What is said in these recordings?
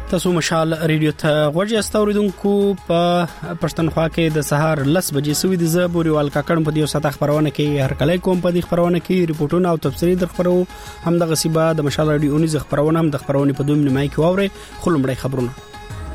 تاسو مشال ریډیو ته غوږی استوریدونکو په پښتونخوا کې د سهار 10 بجې سوي د زبوريوال کاکړ په دیو ساته خبرونه کې هر کله کوم په دې خبرونه کې ریپورتونه او تفسیری د خبرو هم د غصيبه د مشال ریډیو نيز خبرونه هم د خبرونه په دوه نیمه کې واوري خلمړی خبرونه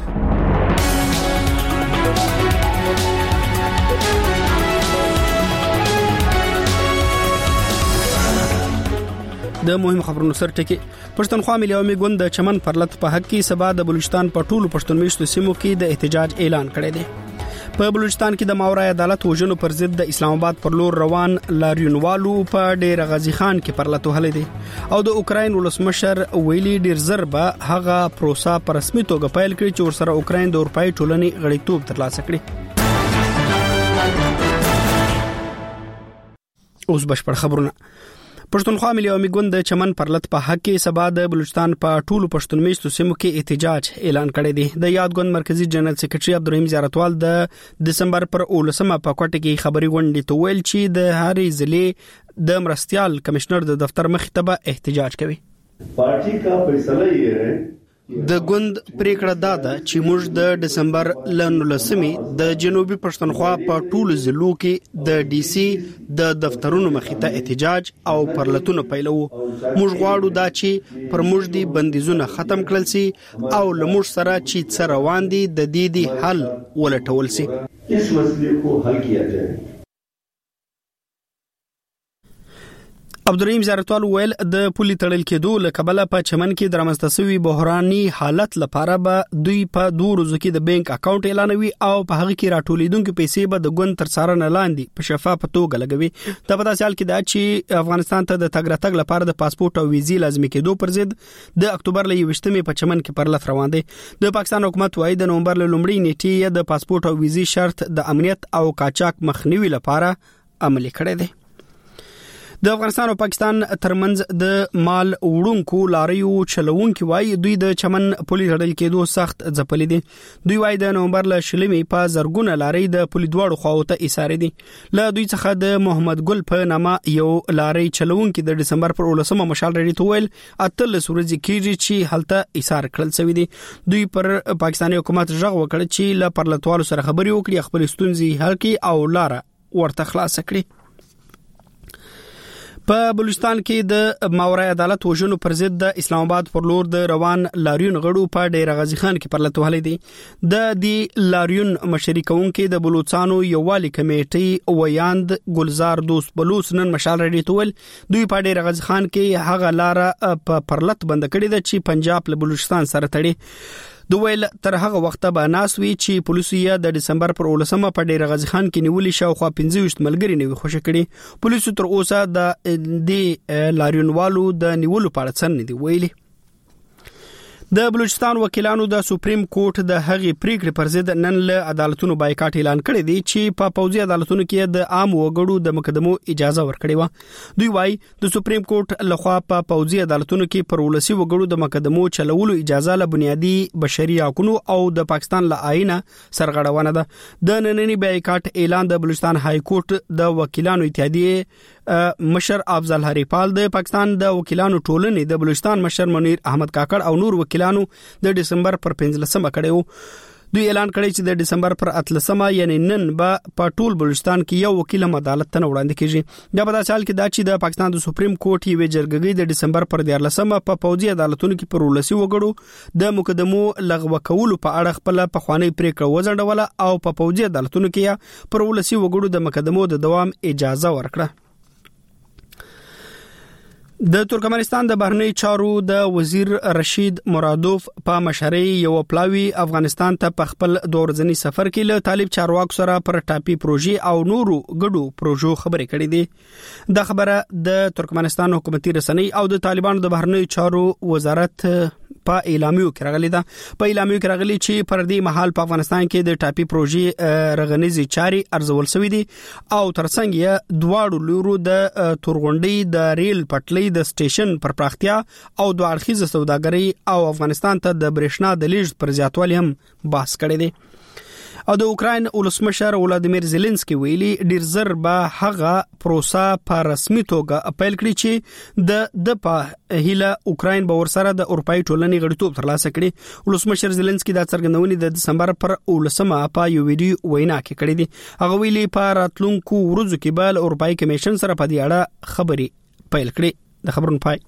د مهم خبرونو سر ټکی پښتونخوا ملي عوامي ګوند د چمن پرلط په حق کې سبا د بلوچستان په ټولو پښتون میشتو سیمو کې د احتجاج اعلان کړی دی په بلوچستان کې د ماورای عدالت وژنو پر ضد د اسلام آباد پر لور روان لاریونوالو په ډیر غازی خان کې پرلط وهلې دي او د اوکراین ولسمشر ویلي ډیر زربه هغه پروسه پر رسمي توګه پیل کړي چې ورسره اوکراین د اروپאי ټولنې غړیتوب ترلاسه کړي اوس بشپړ خبرونه پښتونخوا ملي عوامي ګوند د چمن پرلط په حق کې سبا د بلوچستان په ټولو پښتون میشتو سیمو کې احتجاج اعلان کړی دی د یاد ګوند مرکزی جنرال سیکریټري عبدالرحیم زیارتوال د دسمبر پر 18 په کوټه کې خبري غونډې ته ویل چې د هرې ضلع د مرستيال کمشنر د دفتر مخې ته به احتجاج کوي پارټي کا فیصله یې ہے د ګوند پریکړه داده چې موږ د دسمبر لنولسمي د جنوبي پښتونخوا په ټولو ضلعو کې د ډي سي د دفترونو مخې ته احتجاج او پرلتونه پیلو موږ غواړو دا چې پر موږ دي بندیزونه ختم کړل سي او لموږ سره چې څه روان دي د دې حل ولټول سي اس مسلې کو حل کیا جائے عبدالرحیم زیارتوال ویل د پولی تړل کېدو لکبله په چمن کې درمسته سوي بحراني حالت لپاره به دوی په 2 ورځو کې د بانک اکاونټ اعلانوي او په هغه کې راټولیدونکو پیسې به د ګوند تر څارنه لاندې په شفاف توګه لګوي د پداسې حال کې دا چې افغانستان ته د تګ راتګ لپاره د پاسپورت او ویزې لازمي کېدو پر ضد د اکتوبر ل 28 په چمن کې پرلط روان دي د پاکستان حکومت وايي د نومبر ل لومړۍ نیټې د پاسپورت او ویزې شرط د امنیت او قاچاق مخنیوي لپاره عملي کړی دی د افغانستان او پاکستان ترمنځ د مال وړونکو لاریو چلوونکو وايي دوی د چمن پولی تړل کېدو سخت ځپلې دي دوی وايي د نومبر ل شلمي په زرګونه لاري د پولی دوړو خواو ته ایثار دي له دوی څخه د محمد ګل په نامه یو لاري چلوونکو د دسمبر پر 18 مشال ریډي تویل اتل سورځي کیږي چې حالته ایثار کړل شوی دي دوی پر پاکستاني حکومت ژغ وکړ چې ل پرلطوالو سره خبري وکړي خپل ستونزې حل کړي او لار ورته خلاص کړي په بلوچستان کې د ماورای عدالت وژنو پر ضد د اسلام آباد پر لور د روان لاریون غړو په ډیر غازی خان کې پرلط وهلې دي د دې لاریون مشري کوونکې د بلوچستانو یووالي کمیټي ویاند گلزار دوست بلوچ نن مشال ریډي تول دوی په ډیر غازی خان کې هغه لار په پرلط بند کړی د چې پنجاب له بلوچستان سره تړي دویل تر هغه وخت به ناسوي چې پولیسو د دسمبر پر 18 په ډیر غازی خان کې نیولې شو خو 15 ملګری نیوي خوشی کړي پولیسو تر اوسه د لاریونوالو د نیولو په اړه څه نه دی ویلي د بلوچستان وکیلانو د سپریم کورټ د هغې پریکړې پر ضد نن له عدالتونو بایکاټ اعلان کړی دی چې په پوځي عدالتونو کې د عام وګړو د مقدمو اجازه ورکړې و دوی وايي د سپریم کورټ لخوا په پوځي عدالتونو کې پر ولسی وګړو د مقدمو چلولو اجازه له بنیادی بشري حقوقو او د پاکستان له آئین سرغړونه ده د نننی بایکاټ اعلان د بلوچستان های کورټ د وکیلانو اتحادیه مشر افضل هریپال د پاکستان د وکیلانو ټولنې د بلوچستان مشر منیر احمد کاکړ او نور وکیلانو د دسمبر پر 15 کړو دوی اعلان کړی چې د دسمبر پر 13 یعنی نن به په ټول بلوچستان کې یو وکیل عدالت ته وړاندې کیږي دا په داسې حال کې دا چې د پاکستان د سپریم کورټ یو جرګې د دسمبر پر 14 په پوځي عدالتونو کې پر ولسی وګړو د مقدمو لغوه کولو په اړه خپل پخوانی پریکړه وځنډوله او په پوځي عدالتونو کې پر ولسی وګړو د مقدمو د دوام اجازه ورکړه د ترکمنستان د بهرنی چارو د وزیر رشید مرادوف په مشرۍ یو پلاوی افغانستان ته په خپل دورځنی سفر کې له طالب چارواکو سره پر ټاپي پروژې او نورو ګډو پروژو خبرې کړې دي د خبره د ترکمنستان حکومتي رسنۍ او د طالبانو د بهرنی چارو وزارت په اعلامیو کې راغلي ده په اعلامیو کې راغلي چې پر دې مهال په افغانستان کې د ټاپي پروژې رغنیزي چاري ارزول شوې دي او ترڅنګ یې دواړو لورو د تورغونډي د ریل پټلۍ د سټیشن پر پراختیا او د اړخیزه سوداګرۍ او افغانستان ته د برېښنا د لیږد پر زیاتوالي هم بحث کړی دی او د اوکراین ولسمشر ولادیمیر زيلنسکي ویلي ډیر زر به هغه پروسه په رسمي توګه اپیل کړي چې د په هیله اوکراین به ورسره د اروپאי ټولنې غړیتوب ترلاسه کړي. ولسمشر زيلنسکي د څرګندونې د دسمبر پر 18 په یو ویډیو وینا کې کړې دي. هغه ویلي په راتلونکو ورځو کې به اروپאי کمیشن سره په دې اړه خبري پیل کړي. د خبرونو پای.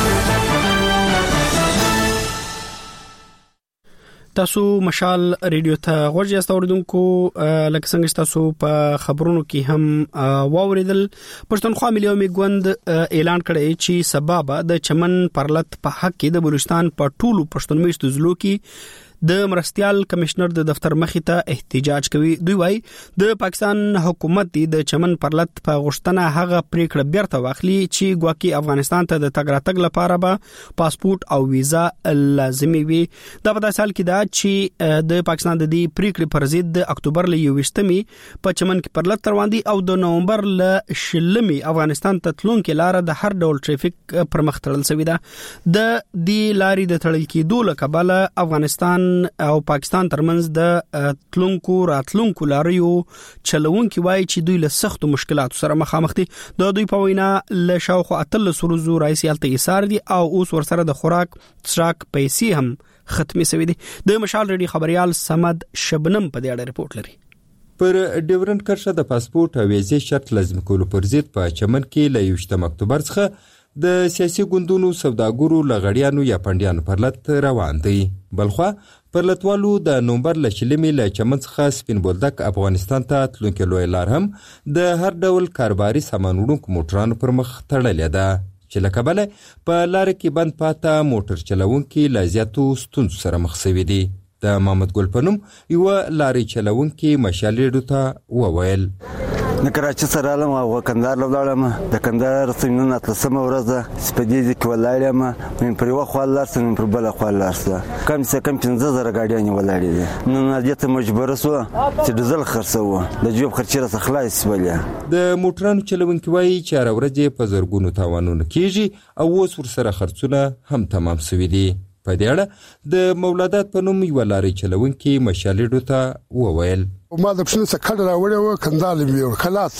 تاسو مشال ریډیو ته غوږ یاست اوریدونکو. لکه څنګه تاسو په خبرونو کې هم واوریدل، پښتونخوا ملي میګوند اعلان کړی چې سبب د چمن پرلط په حق کې د بلوچستان په ټولو پښتون میشتو ضلعو کې د مرستيال کمشنر د دفتر مخې ته احتجاج کوي. دوی وايي د پاکستان حکومت د چمن پرلط په غوښتنه هغه پریکړه بیرته واخلي چې ګواکي افغانستان ته د تګ راتګ لپاره به پاسپورت او ویزا لازمي وي. دا په داسې حال کې دا چې د پاکستان د دې پریکړې پر ضد د اکتوبر ل 21 په چمن کې پرلط روان دي او د نومبر ل 20 افغانستان ته تلونکي لار د هر ډول ټریفیک پر مخ تړل شوی ده. د دې لارې د تړل کېدو له کبله افغانستان او پاکستان ترمنځ د تلونکو راتلونکو لاریو چلوونکي وایي چې دوی له سختو مشکلاتو سره مخامخ دي. د دوی په وینا له شاوخوا 13 ورځو راځي حالت ایثار دي او اوس ورسره د خوراک څراک پیسې هم ختمي شوی دي. د مشال ریډي خبريال سمد شبنم په دې اړه رپورټ لري. پر ډیورنډ کرښه د پاسپورت او ویزې شرط لازم کولو پر ضد په چمن کې له 21 اکتوبر څخه د سیاسي ګوندونو سوداګرو لغړیانو یا پندیانو پرلط روان دي. بلخوا پرلطوالو د نومبر ل 20 ل چمن څخه سپین بولدک افغانستان ته تلونکي لوی لار هم د هر ډول کاروباري سامان وړونکو موټرانو پر مخ تړلې ده چې لکبله په لار کې بند پاته موټر چلوونکي ل زیاتو ستونزو سره مخ شوي دي. د محمد ګل پنوم یو لاري چلوونکي مشالېډو ته وویل د کراچۍ سره لم او کندهار لاړم. د کندهار سمنن اتلسمه ورځ سپدې کې ولاړم. من پر یو خوا لار سم پر بل خوا لار سره کم څه کم 15000 غاډیان ولاړې دي. نن دې مجبور سو چې ډیزل خرڅو د جوب خرچې را خلاص ولې. د موټرانو چلوونکي وایي چې راورځي په زرګونو تاوانونه کیږي او اوس ورسره خرڅونه هم تمام شوي دي. په دې اړه د مولادات په نوم یو لاري چلوونکي مشالېډو ته وویل ما د پښنه څخه کډ راوړې و کندال میور خلاص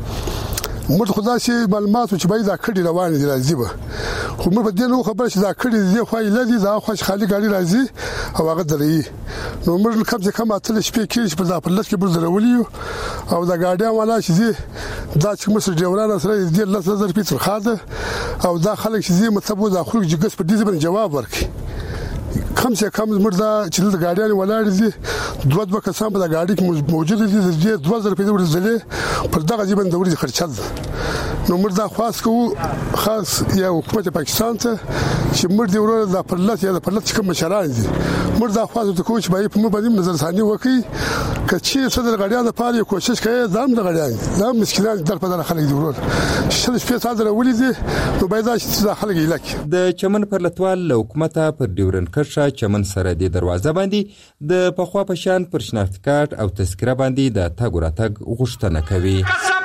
موږ خدای شي معلومات چې باید دا کډي روان دي راځي به خو موږ په دې نو خبر چې دا کډي دی خو لدی دا خو خالي ګاډي راځي او هغه درې نو موږ کم څه کم اتل شپې کې په دا پرلط کې برزرولې او دا ګاډي والا چې دا چې مسر ډیوران سره دې 10000 پیټر خاده او دا خلک چې مطلب دا خلک جګس په دې باندې جواب ورکړي. کم سے کم مردا چې د ګاډیان ولاړ دي دوه کسان په ګاډي کې موجود دي د 2000 روپۍ ورزلې پر دغه ځبن د ورځې خرچل نو مردا خاص کو خاص یا حکومت پاکستان ته چې مردا ورور د پرلط یا د پرلط کوم مشران دي مردا خاص د کوچ بای په مو باندې نظر ثاني وکي کچې صدر ګاډیان لپاره کوشش کوي ځم د ګاډیان دا مسکینان در په دغه خلک دي ورور شل شپې ساده ولې نو باید چې خلک یې د چمن پرلطوال حکومت پر ډیورنډ کرښه چمن سره د دروازه باندې د پخوا په شان پر شناخت کارت او تذکره باندې د تګ راتګ غوښتنه کوي.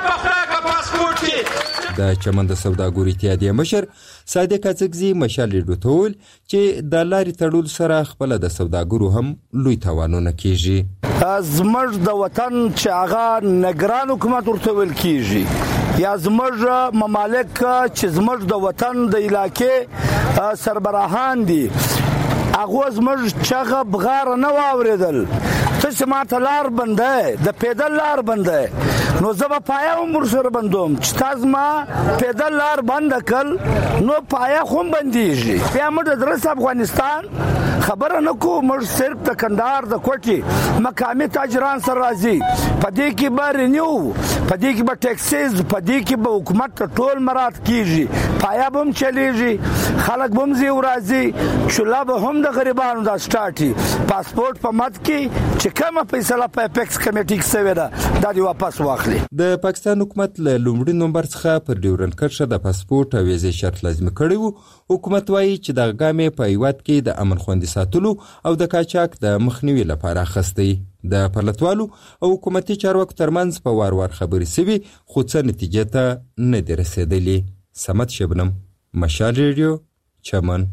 د چمن د سوداګرو اتحادیې مشر صادق اڅکزي مشالېډو ته ویل چې د لارې تړل سره خپل د سوداګرو هم لوی تاوانونه کیږي. زموږ د وطن چې هغه نگران حکومت ورته ویل کیږي یا زموږ ممالک چې زموږ د وطن د علاقې سربراهان دي هغه زموږ چغه بغار نه واوریدل ته سمات لار بنده د پیدل لار بنده نو زبا پایا عمر سره بندوم چې تاسو ما پیدل لار بند کړ نو پایا خو بنديږي بیا موږ درس افغانستان خبره نکو موږ صرف د کندهار د کوټي مقامي تاجران سره راځي پدې کې به رینیو پدې کې به ټیکسز پدې کې به حکومت ټول مراد کیږي پایا بم چلیږي خلک بم زی راځي شولا به هم د غریبانو د سٹارټي پاسپورت په مد کې چې کومه فیصله په اپیکس کمیټې کې شوې ده دا دی واپس واخلي. د پاکستان حکومت له لومړي نومبر څخه پر ډیورنډ کرښه د پاسپورت او ویزې شرط لازم کړی وو. حکومت وایي چې د ګامې په هیواد کې د امن خوندي ساتلو او د قاچاق د مخنیوي لپاره اخیستی. د پرلطوالو او حکومتي چارواکو ترمنځ په وار وار خبرې سوي خو څه نتیجې ته نه دي رسېدلي. سمت شبنم، مشال ریډیو، چمن.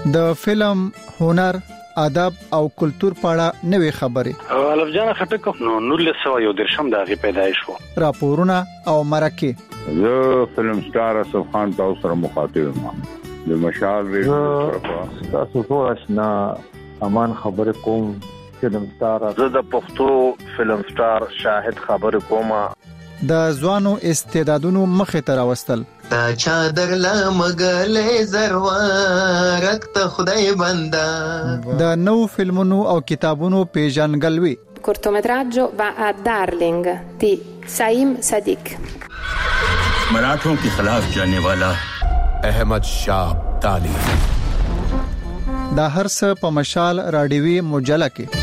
د فلم، هنر، ادب او کلچر په اړه نوې خبرې. الف جان خټک نو 1913 د غي پیدایش وو. راپورونه او مرکه. زه فلم سٹار اسف خان تاسو سره مخاطب یم. د مشال ریډیو تاسو ټول آشنا امان خبر کوم. فلم سٹار زه د پښتو فلم سٹار شاهد خبر کوم. د ځوانو استعدادونو مخه ته راوستل. تا چادر لا مګلې زروارت ته خدای بندا. د نو فلمونو او کتابونو پیژنګلوي. cortometraggio va a Darling di Saim Sadiq. मराठों के खिलाफ जाने वाला अहमद शाह अब्दाली. دا هر څه په مشال راډیوي مجله کې.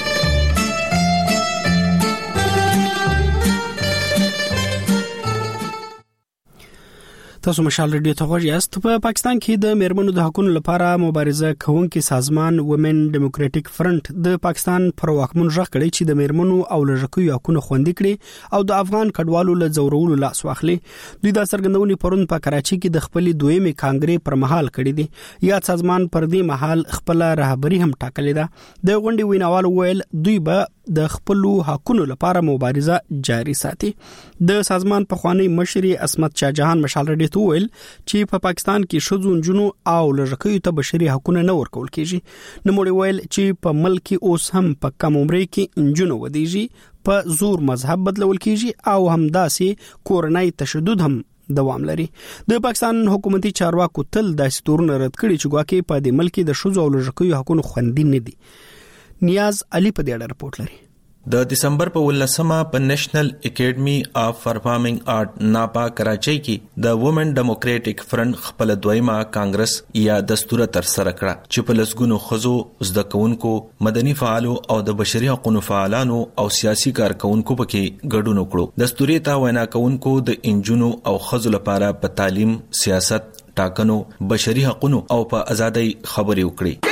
تاسو مشال ریډیو ته غوږ یاست. په پاکستان کې د میرمنو د حقوقو لپاره مبارزه کوونکي سازمان وومن ډیموکراټک فرنٹ د پاکستان پر واکمن ژغ کړي چې د میرمنو او لږکیو حقوقو خوندي کړي او د افغان کډوالو له زورولو لاس واخلي. دوی د سرګندونې پرون په کراچي کې د خپل دویمه کانګرې پر مهال کړي دي. یا سازمان پر دې مهال خپل رهبری هم ټاکلې ده. د غونډې ویناوال ویل دوی به د خپل حقوقو لپاره مبارزه جاري ساتي. د سازمان په خوانی مشر عصمت شاه جهان مشال ریډیو ته ویل چې په پاکستان کې شذو جنو او لږکیو ته بشري حقوق نه ورکول کیږي. نو موږ ویل چې په ملک اوس هم په کم عمر کې انجونو ودیږي، په زور مذهب بدلول کیږي او همداسې کورنۍ تشدد هم دوام لري. د پاکستان حکومتي چارواکو تل د ستورن رد کړي چې ګواکې په دې ملک د شذو او لږکیو حقوق خوندي نه دي. نیاز علي په دې اړه رپورټ لري. د دسمبر په 18مه په نېشنل اکیډمي اف پرفارمینګ آرټ ناپا کراچۍ کې د وومن ډیموکراټک فرنٹ خپل دویمه کانګرس یا دستور تر سره کړه چې په لسګونو خزو زده کوونکو، مدني فعالو او د بشري حقوقو فعالانو او سیاسي کارکونکو پکې ګډون وکړو. دستوري ته وینا کوونکو د انجونو او خزو لپاره په تعلیم، سیاست، ټاکنو، بشري حقوقو او په ازادۍ خبرې وکړي.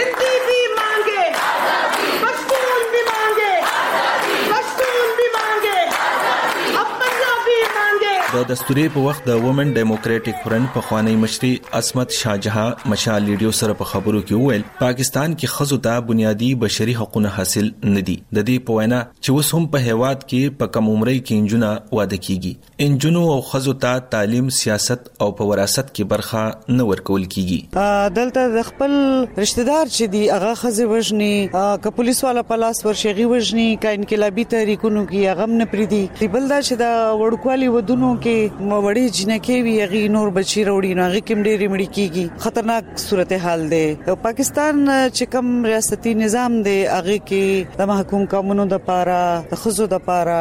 د دستوري په وخت د وومن ډیموکراټک فرنٹ په خوانی مشري عصمت شاه جهان مشال ریډیو سره په خبرو کې ویل پاکستان کې خزو ته بنیادی بشري حقوق حاصل نه دي. د دې په وینا چې وس هم په هیواد کې په کم عمرۍ کې انجونه واده کیږي. انجونو او خزو ته تعلیم، سیاست او په وراثت کې برخه نه ورکول کیږي. دلته د خپل رشتہ دار چې دی هغه خزه وژني، ک پولیس والا پلاس ورشي وژني، ک انقلابی تحریکونو کې هغه نه پریدي. بل دا چې د وړکوالي ودونو کې موړي جنکه وی غي نور بچی وروړي نو غي کوم ډېری مړي کیږي. خطرناک صورتحال ده. پاکستان چې کوم ریاستي نظام دی هغه کې د محکوم قانونو د پاره، د خزو د پاره،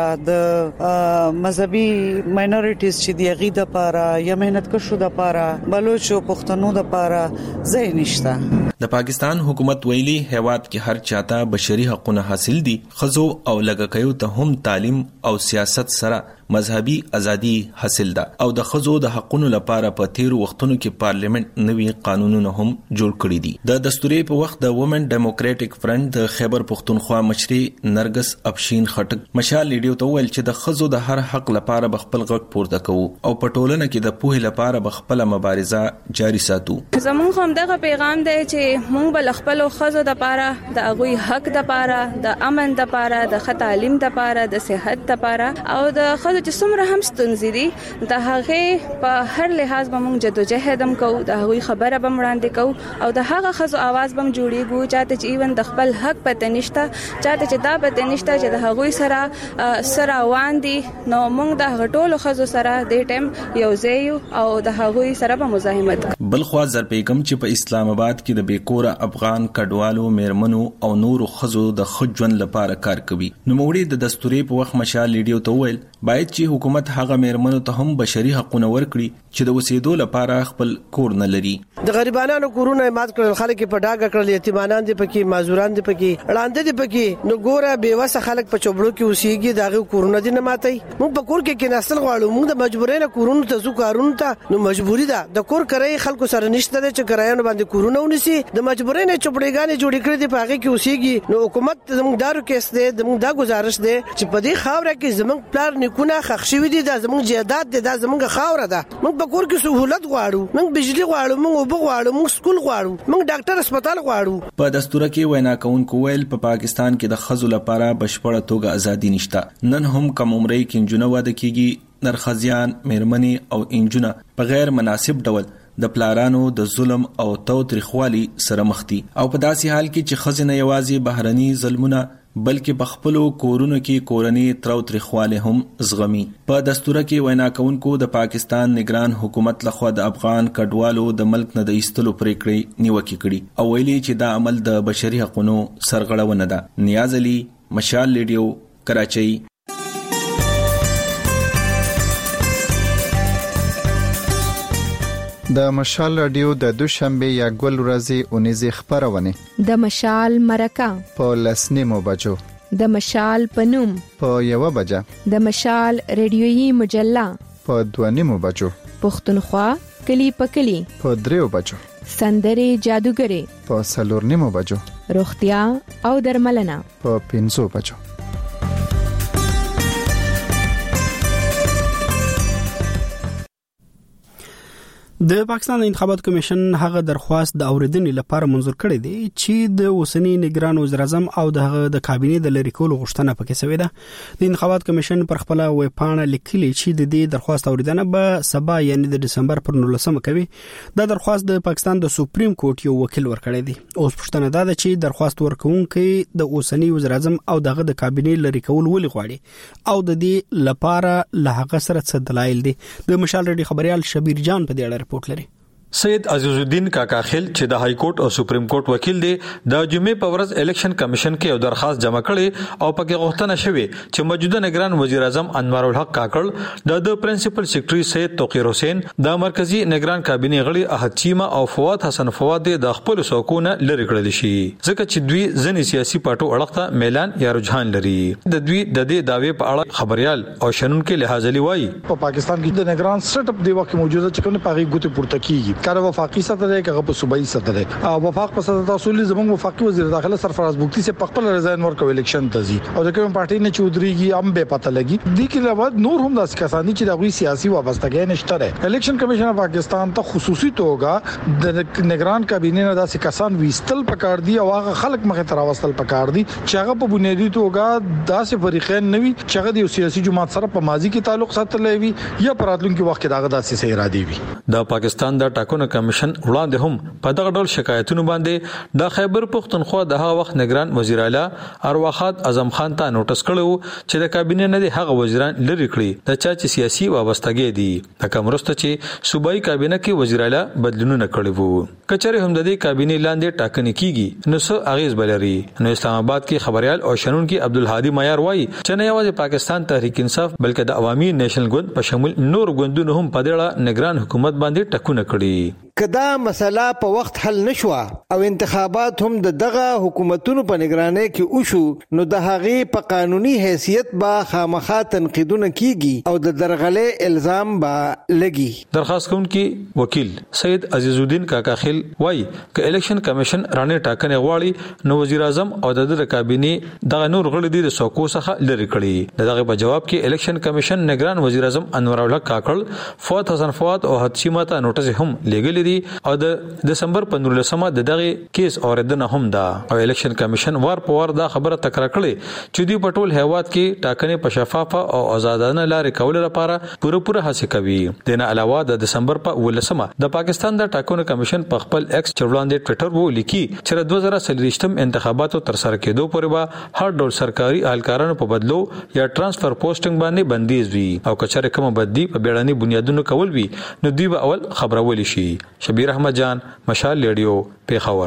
د مذهبي ماینورټیز چې دی غي د پاره یا مهنت کشو د پاره، بلوچ او پښتنو د پاره ځای نشته. د پاکستان حکومت ویلي هیواد کې هر چاته بشري حقوق حاصل دي. خزو او لږکیو ته هم تعلیم او سیاست سره مذهبي ازادي حاصل ده او د خزو د حقوقو لپاره په تیر وختونو کې پارلیمنت نوي قانونونه هم جوړ کړی دي. د دستوري په وخت د وومن ډیموکراټک فرنٹ د خیبر پختونخوا مشري نرګس افشین خټک مشال ریډیو ته ویل چې د خزو د هر حق لپاره بخپل غږ پورته کوو او په ټولنه کې د پوهې لپاره بخپل مبارزه جاري ساتو. زموږ هم دغه پیغام دی چې موږ بل خپل خزو د لپاره د هغوی حق د لپاره، د امن د لپاره، د ښه تعلیم د لپاره، د صحت د لپاره او د خزو چې څومره هم ستونزې دي د هغه په هر لحاظ به موږ جدوجهد هم کوو، د هغوی خبره به وړاندې کوو او د هغه خزو आवाज به جوړیږي چاته چې ایون د خپل حق پته نشته، چاته چې دا پته نشته چې د هغوی سره واندي. نو موږ د غټولو خزو سره د ټیم یو ځای او د هغوی سره به مزاحمت. بلخوا زرپیکم چې په اسلام آباد کې د بیکوره افغان کډوالو، میرمنو او نورو خزو د خجون لپاره کار کوي. نو موږ د دستوري په وخت مشال ریډیو ته ویل باید چې حکومت هغه میرمنو ته هم بشري حقوق ورکړي چې د وسیدو لپاره خپل کور نه لري. د غریبانو کورونه مات کړل، خلک په ډاګه کړل، یتیمانان دي پکې، معذوران دي پکې، وړاندې دي پکې. نو ګوره بیوسه خلک په چوبړو کې اوسېږي، داغه کورونه دي نه ماتي. موږ په کور کې نسل غواړو، موږ د مجبورینه کورونو ته ځو کارونو ته. نو مجبوری ده د کور کرای خلکو سره نشته چې کرایانو باندې کورونه ونیسي. د مجبورینه چوبړېګانې جوړې کړې دي په هغه کې اوسېږي. نو حکومت زموږ دارو کې ست د موږ دا گزارش ده چې په دې خاوره کې زموږ پلان سړکونه خښ شوي دي دا زموږ جیدات دي دا زموږ خاوره ده موږ په کور کې سہولت غواړو موږ بجلی غواړو موږ اوبه غواړو موږ سکول غواړو موږ ډاکټر هسپتال غواړو په دستور کې وینا کوونکو ویل په پاکستان کې د ښځو لپاره بشپړه توګه ازادي نشته نن هم کم عمرې کې نجونه واده کیږي نرخزیان میرمنې او انجونه په غیر مناسب ډول د پلارانو د ظلم او تاوتریخوالي سره مخ دي او په داسې حال کې چې ښځې نه یوازې بهرني ظلمونه بلکې په خپلو کورونو کې کورني تاوتریخواله هم زغمي په دستور کې وینا کوونکو د پاکستان نگران حکومت لخوا د افغان کډوالو د ملک نه د ایستلو پریکړې نیوکه کړي او ویلي چې دا عمل د بشري حقوقو سرغړونه ده نیاز علي مشال ریډیو کراچۍ د مشال رادیو د دوشنبه یا ګل ورځې اونیزه خبرونه د مشال مرکه په لسنیمو بجو د مشال پنوم په 1 بجه د مشال ریډیويي مجله په 2 بجو پښتونخوا کلی په کلی په 3 بجو سندري جادوګری په 4 بجو روغتیا او درملنه په 5 بجو د پاکستان د انتخاباتو کمیشن هغه درخواست د اوریدنې لپاره منظور کړی دی چې د اوسنی نگران وزیر اعظم او د کابینې د لری کولو غوښتنه پکې شوې ده د انتخاباتو کمیشن پر خپل ویب پاڼه لیکلي چې د دې درخواست اوریدنه به سبا یعنی د دسمبر پر 19 کوي دا درخواست د پاکستان د سپریم کورټ یو وکیل ورکړی دی اوس پښتنه ده چې درخواست ورکوونکي د اوسنی وزیر اعظم او دغه د کابینې لری کول ولې غواړي او د دې لپاره له هغه سره څه دلایل دي د مشال ریډیو خبريال شبیر جان په دې اړه رپورټ لري سید عزیز الدین کاکاخیل چې د های کورټ او سپریم کورټ وکیل دی د جمعې په ورځ الیکشن کمیشن کې یو درخواست جمع کړي او پکې غوښتنه شوې چې موجوده نگران وزیر اعظم انوار الحق کاکړ د پرنسپل سیکریټری سید توقیر حسین د مرکزی نگران کابینې غړي احد چیما او فواد حسن فواد د خپل سوکونه لری کړل شي ځکه چې دوی ځنې سیاسي پارټو اړخته میلان یا رجحان لري د دوی د دې داوی په اړه خبريال او شنن کې لحاظ لوي په پاکستان کې د نگران سټ اپ دی وخت موجوده چې کومه پاغي ګوتې پورته کیږي کار وفاقي سطح دی که په صوبایي سطح دی او وفاق په سطح اصولي زموږ وفاقي وزیر داخله سرفراز بوکتی سے په خپل رضاین ورکو الیکشن تزي او د کوم پارټي نه چودريږي هم به پته لګي د کې بعد نور هم داس کسانی چې دغه سیاسي وابستګي نشته ده الیکشن کمیشن پاکستان ته خصوصي توګه د نگران کابینې نه داسې کسان ویستل پکار دي او هغه خلک مخه تر واستل پکار دي چې هغه په بنیادی توګه داسې فریقین نوي چې هغه د سیاسي جماعت سره په ماضي کې تعلق ساتلې وي یا پراتلونکو وخت کې دغه داسې سي ارادي وي د پاکستان د ټاکنو کمیشن وړاندې هم په دغه ډول شکایتونو باندې د خیبر پښتونخوا د هغه وخت نگران وزیر اعلی ارواخات اعظم خان ته نوټس کړو چې د کابینې نه د هغه وزیران لری کړی د چا چې سیاسي وابستګي دي د کومرسته چې صوبایي کابینه کې وزیر اعلی بدلونونه کړی وو کچره هم د دې کابینې لاندې ټاکنې کیږي نو څه اغیز بلري نو اسلام آباد کې خبريال او شنن کې عبدالهادي معیار وایي چې نه یوازې پاکستان تحریک انصاف بلکې د عوامي نېشنل ګوند په شمول نور ګوندونو هم په دې اړه نگران حکومت باندې ټکونه کړي کدا مسله په وخت حل نشوه او انتخابات هم دغه حکومتونو په نگرانۍ کې وشو نو د هغې په قانوني حیثیت با خامخا تنقیدونه کیږي او د درغلې الزام با لګي درخواست کوونکی وکیل سید عزیز الدین کاکاخیل وایي چې الیکشن کمیشن رانه ټاکنې غواړي نو وزیر اعظم او د کابینې دغه نور غړي د سوکو څخه لری کړي دغه په جواب کې الیکشن کمیشن نگران وزیر اعظم انور الحق کاکړ فواد حسن فواد او حدیثه ته نوټس هم لګل دي او د دسمبر په 19 د دغه کیس اوریدنه هم ده او الیکشن کمیشن وار په وار دا خبره تکرار کړي چې دوی په ټول هیواد کې ټاکنې په شفافه او آزادانه لارې کول لپاره پوره هڅه کوي دنه علاوه د دسمبر په 19 د پاکستان د ټاکنو کمیشن په خپل ایکس چولاندې ټوئیټر وو لیکي چې 2023م انتخاباتو تر سره کېدو پورې به هر ډول سرکاري اهلکارانو په بدلو یا ترانسفر پوسټینګ باندې بندیز وي او کچره کوم بدلی په بیړني بنیادونو کول وي نو دوی به اول خبرول شي شبیر احمد جان مشال ریډیو پیښور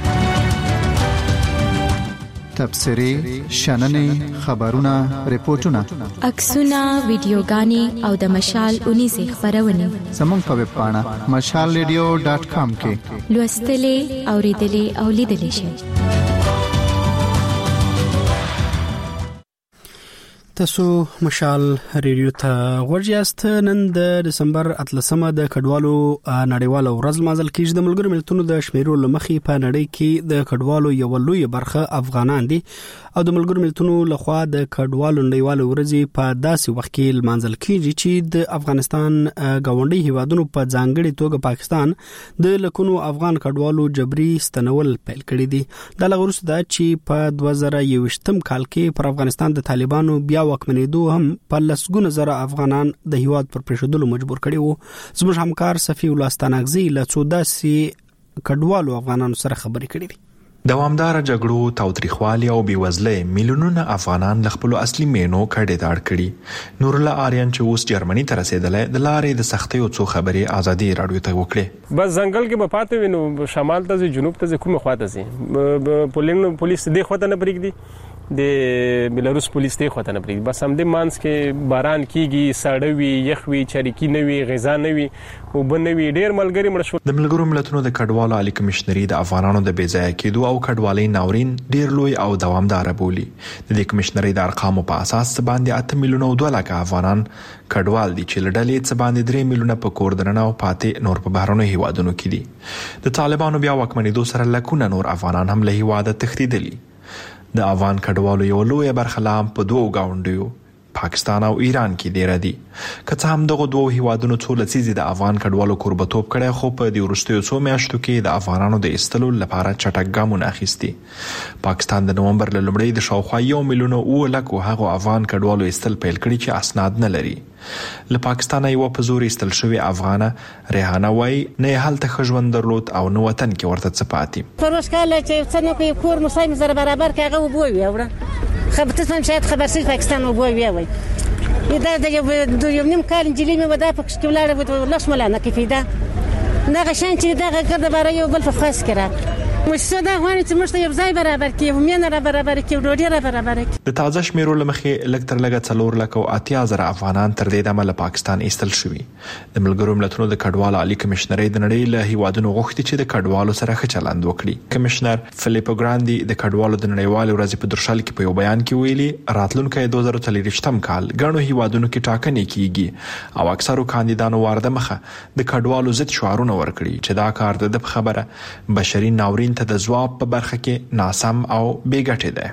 تبصری شننې خبرونه ریپورتونه عکسونه ویډیوګانې او د مشال اونیزه خبرونه زموږ په ویب پاڼه mashalradio.com کې لوستلې اوریدلې او لیدلې شئ تاسو مشال ریډیو ته ورجاست. نن د دسمبر 13 د کډوالو نړیواله ورځ مازل کېږي. د ملګرو ملتونو د شمیرو لمخې په نړۍ کې د کډوالو یو لوی برخه افغانان دي او د ملګرو ملتونو لخوا د کډوالو نړیواله ورځ په داسې وخت کې مازل کېږي چې د افغانستان گاونډي هیوادونو په ځانګړي توګه پاکستان د لکونو افغان کډوالو جبري ستنول پیل کړی دي. د لغورس د چې په 2021م کال کې پر افغانستان د طالبانو بیا وکمنېدو هم په لسګونه زره افغانان د هیواد پر پریښودلو مجبور کړي وو. زموږ همکار صفی الله ستانغزي له څو داسې کډوالو افغانانو سره خبرې کړې دي. دوامدار جګړو، تاوتریخوالي او بېوزلۍ میلیونونه افغانان له خپل اصلي مینو کډې ته اړ کړي. نور الله آریان چې اوس جرمني ته رسیدلی د لارې د سختیو څو خبرې ازادي راډیو ته وکړې. بس ځنګل کې به پاتې وینو، شمال ته جنوب ته کومه خواته سي پولیس دې خواته نه پرېږدي، د بلاروس پولیس ته خواته نه پرېږدي. بس هم د مانس کې باران کیږي، ساړه وي، یخ وي، چریکي نه وي، غذا نه وي او بنوي. ډېر ملګری مړ شو. د ملګرو ملتونو د کډوالو عالی کمشنري د افغانانو د بېځایه کېدو او کډوالۍ ناورین ډېر لوی او دوامدار بولي. د دې کمشنري د ارقامو په اساس باندې 8 میلیونه او 2 لک افغانان کډوال دي چې لړلې څه باندې 3 میلیونه په کور دننه او پاتې نور په بهرونو هیوادونو کې دي. د طالبانو بیا وکمنېدو سره لکونه نور افغانان هم له هیواده تښتېدلي. د افغان کډوالو یو لوی برخه لام په دوه گاونډیو پاکستان او ایران کې دی ردی. که څه هم دغه دوه هیوادونو څو لسیزې د افغان کډوالو کوربتوب کړی، خو په دې وروستیو څو میاشتو کې د افغانانو د ایستلو لپاره چټک ګامونه اخیستي. پاکستان د نومبر له لومړۍ د شاوخوا 1 میلیون او لکو هغو افغان کډوالو ایستل پیل کړي چې اسناد نه لري. له پاکستان یو په زور ایستل شوی افغانه ریحانه وای نه هلته خژوند درلود او نو وطن کې ورته څه پاتې. پروش کاله چې څنګه کوي کور مسایم زره برابر کې هغه وبوي وړه خبرتون شاید خبرسي پاکستان وبوي وای دا د یو نیم کال انجلي مې ودا په کې ولاړه ولښ ملانه کې پیدا نه غشان چې دا غکړه بار یو بل په خاص کړه. مشته دا غواړي چې مشته یو ځای برابر کې ومنه را برابر کې ډوډۍ را برابر کې. د تازه شمیرو لمخې لږ تر لږه 4 لک او 80 زره افغانان تر دې دمه له پاکستان ایستل شوي. د ملګرو ملتونو د کډوالو عالی کمشنري د نړۍ له هیوادونو غوښتي چې د کډوالو سره ښه چلند وکړي. کمشنر فلیپو ګراندي د کډوالو د نړیوالې ورځې په درشل کې په یو بیان کې ویلي راتلونکي 2023م کال ګڼو هیوادونو کې ټاکنې کیږي او اکثرو کاندیدانو وارده مخه د کډوالو ضد شعارونه ورکړي چې دا کار د خبره بشري ناورین ته د ځواب په برخه کې ناسم او بې ګټې ده.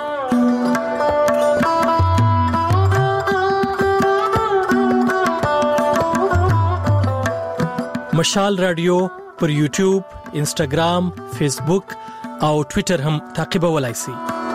مشال رادیو پر یوټیوب، انسټاګرام، فیسبوک او ټوئیټر هم تعقیبولای شئ.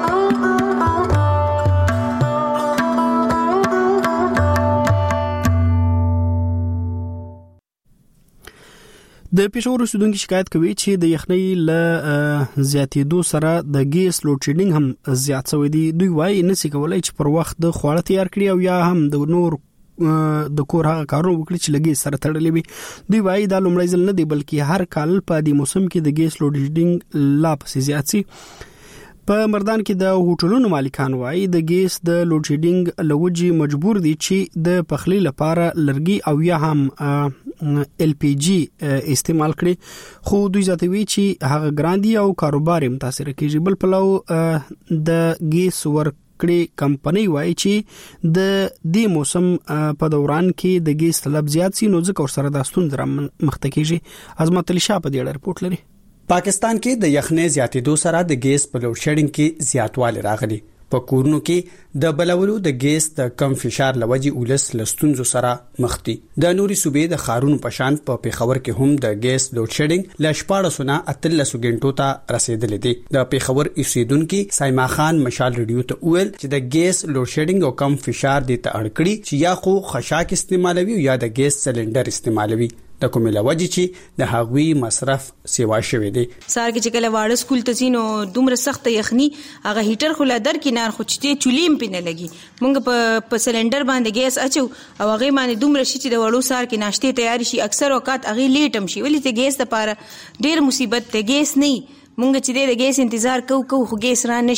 د پېښور اوسیدونکو شکایت کوي چې د یخنۍ له زیاتېدو سره د ګیس لوډ شیډینګ هم زیات شوی دی. دوی وایي نشي کولای چې پر وخت د خواړه تیار کړي او یا هم د نور د کور هغه کارونه وکړي چې لګي سره تړلې وي. دوی وایي دا لومړی ځل نه دی بلکې هر کال په دې موسم کې د ګیس لوډ شیډینګ لا پسې زیات شي. په مردان کې د هوټلونو مالکان وایي د ګیس د لوډ شیډینګ لوجي مجبور دي چې د پخلی لپاره لرګي او یا هم LPG استعمال کړي، خو دوی زیاتوي چې هغه ګران دي او کاروبار متاثر کیږي. بل پلو د ګیس ورکړي کمپنۍ وایي چې د دې موسم په دوران کې د ګیس طلب زیات سي نو ځکه ورسره د ستونزې مخته کیږي. عظمت علي شاه په دې اړه رپورټ لري. پاکستان کې د یخنۍ زیاتېدو سره د ګیس په لوډ شیډینګ کې زیاتوالی راغلی. په کورونو کې د بلولو د ګیس د کم فشار لوجي اولس لستونزو سره مخ دي. د نوري صوبې د خارونو پشان په پیښور کې هم د ګیس لوډ شیډینګ ل 14:13 غنټو ته رسیدلې دي. د پیښور اوسیدونکو سایما خان مشال ریډیو ته ویل چې د ګیس لوډ شیډینګ او کم فشار دي ته اړ کړی چې یا خو خشاک استعمالوي یا د ګیس سلندر استعمالوي. د کومه لوجي چې د هغوی مصرف سیوا شوی دی. سار کې چې کله واړه سکول ته زینو دومره سخت یخني هغه هیټر خو لادر کې نار خو چې چولیم پینه لګي. مونږ په سلندر باندې ګیس اچو او هغه باندې دومره شي چې د وړو سار کې ناشته تیار شي. اکثر اوقات هغه لیټم شي ولې ته ګیس لپاره ډیر مصیبت ته ګیس نه مونږ چې د ګیس انتظار کوو خو ګیس را نشي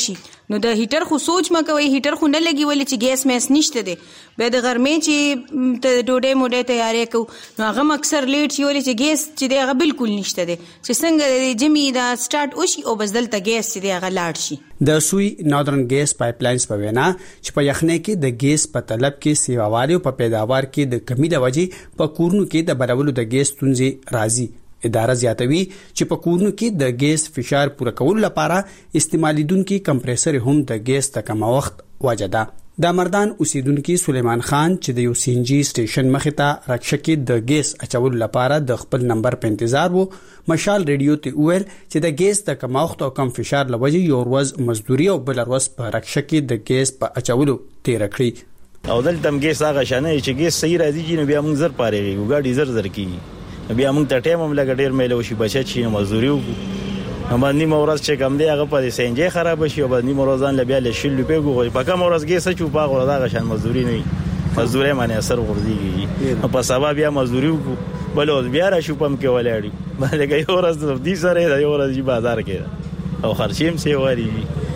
نو د هیټر خو سوچ ما کوي هیټر خو نه لګي ولې چې ګیس میس نشته دی به د غرمې چې ته ډوډۍ موډۍ تیارې کو نو هغه اکثر لیټ شي ولې چې ګیس چې دی هغه بالکل نشته دی چې څنګه د جمی دا سٹارټ وشي او بس دلته ګیس چې دی هغه لاړ شي د سوی ناردرن ګیس پایپلاینز په وینا چې په یخنۍ کې د ګیس په طلب کې سیواوالي او په پیداوار کې د کمی د وجې په کورونو کې د برابرولو د ګیس ستونزې راځي. اداره زیاتوي چې په کورونو کې د ګیس فشار پوره کولو لپاره استعمالیدونکو کمپریسر هم د ګیس د کم وخت وجه ده. د مردان اوسیدونکو سلیمان خان چې د یو سی ان جی سټیشن مخې ته رکشکې د ګیس اچولو لپاره د خپل نمبر په انتظار وو مشال ریډیو ته ویل چې د ګیس د کم وخت او کم فشار لوجه یو ورځ مزدوري او بل ورځ په رکشکې د ګیس په اچولو تیر کړی او دلته ګیس هغه شانه چې ګیس صحیح راځي نو بیا موږ زر پاره وګاډي زر کی بیا موږ ته ټایم هم لګ ډیر میلو شي بچا چې مزدوري وکړو باندې مورز چې کم دی هغه په سنجې خراب شي او باندې مورزان لبیا له شل په ګوغي په کوم مورز ګیس چې په غوړه دا غشن مزدوري نه مزدوري معنی اثر ورځيږي په سبا بیا مزدوري وکړو بل اوس بیا را شو پم کې ولاړی باندې یو ورځ دې سره یو ورځ بازار کې او خرچیم سی وری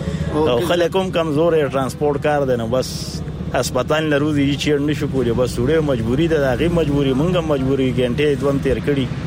او خلکم کمزور ترانسپورت کار دی نو بس هسپتال لروزي چې نشو کولی بس وړه مجبوری ده هغه مجبوری مونږه مجبوری ګنټه دوم تیر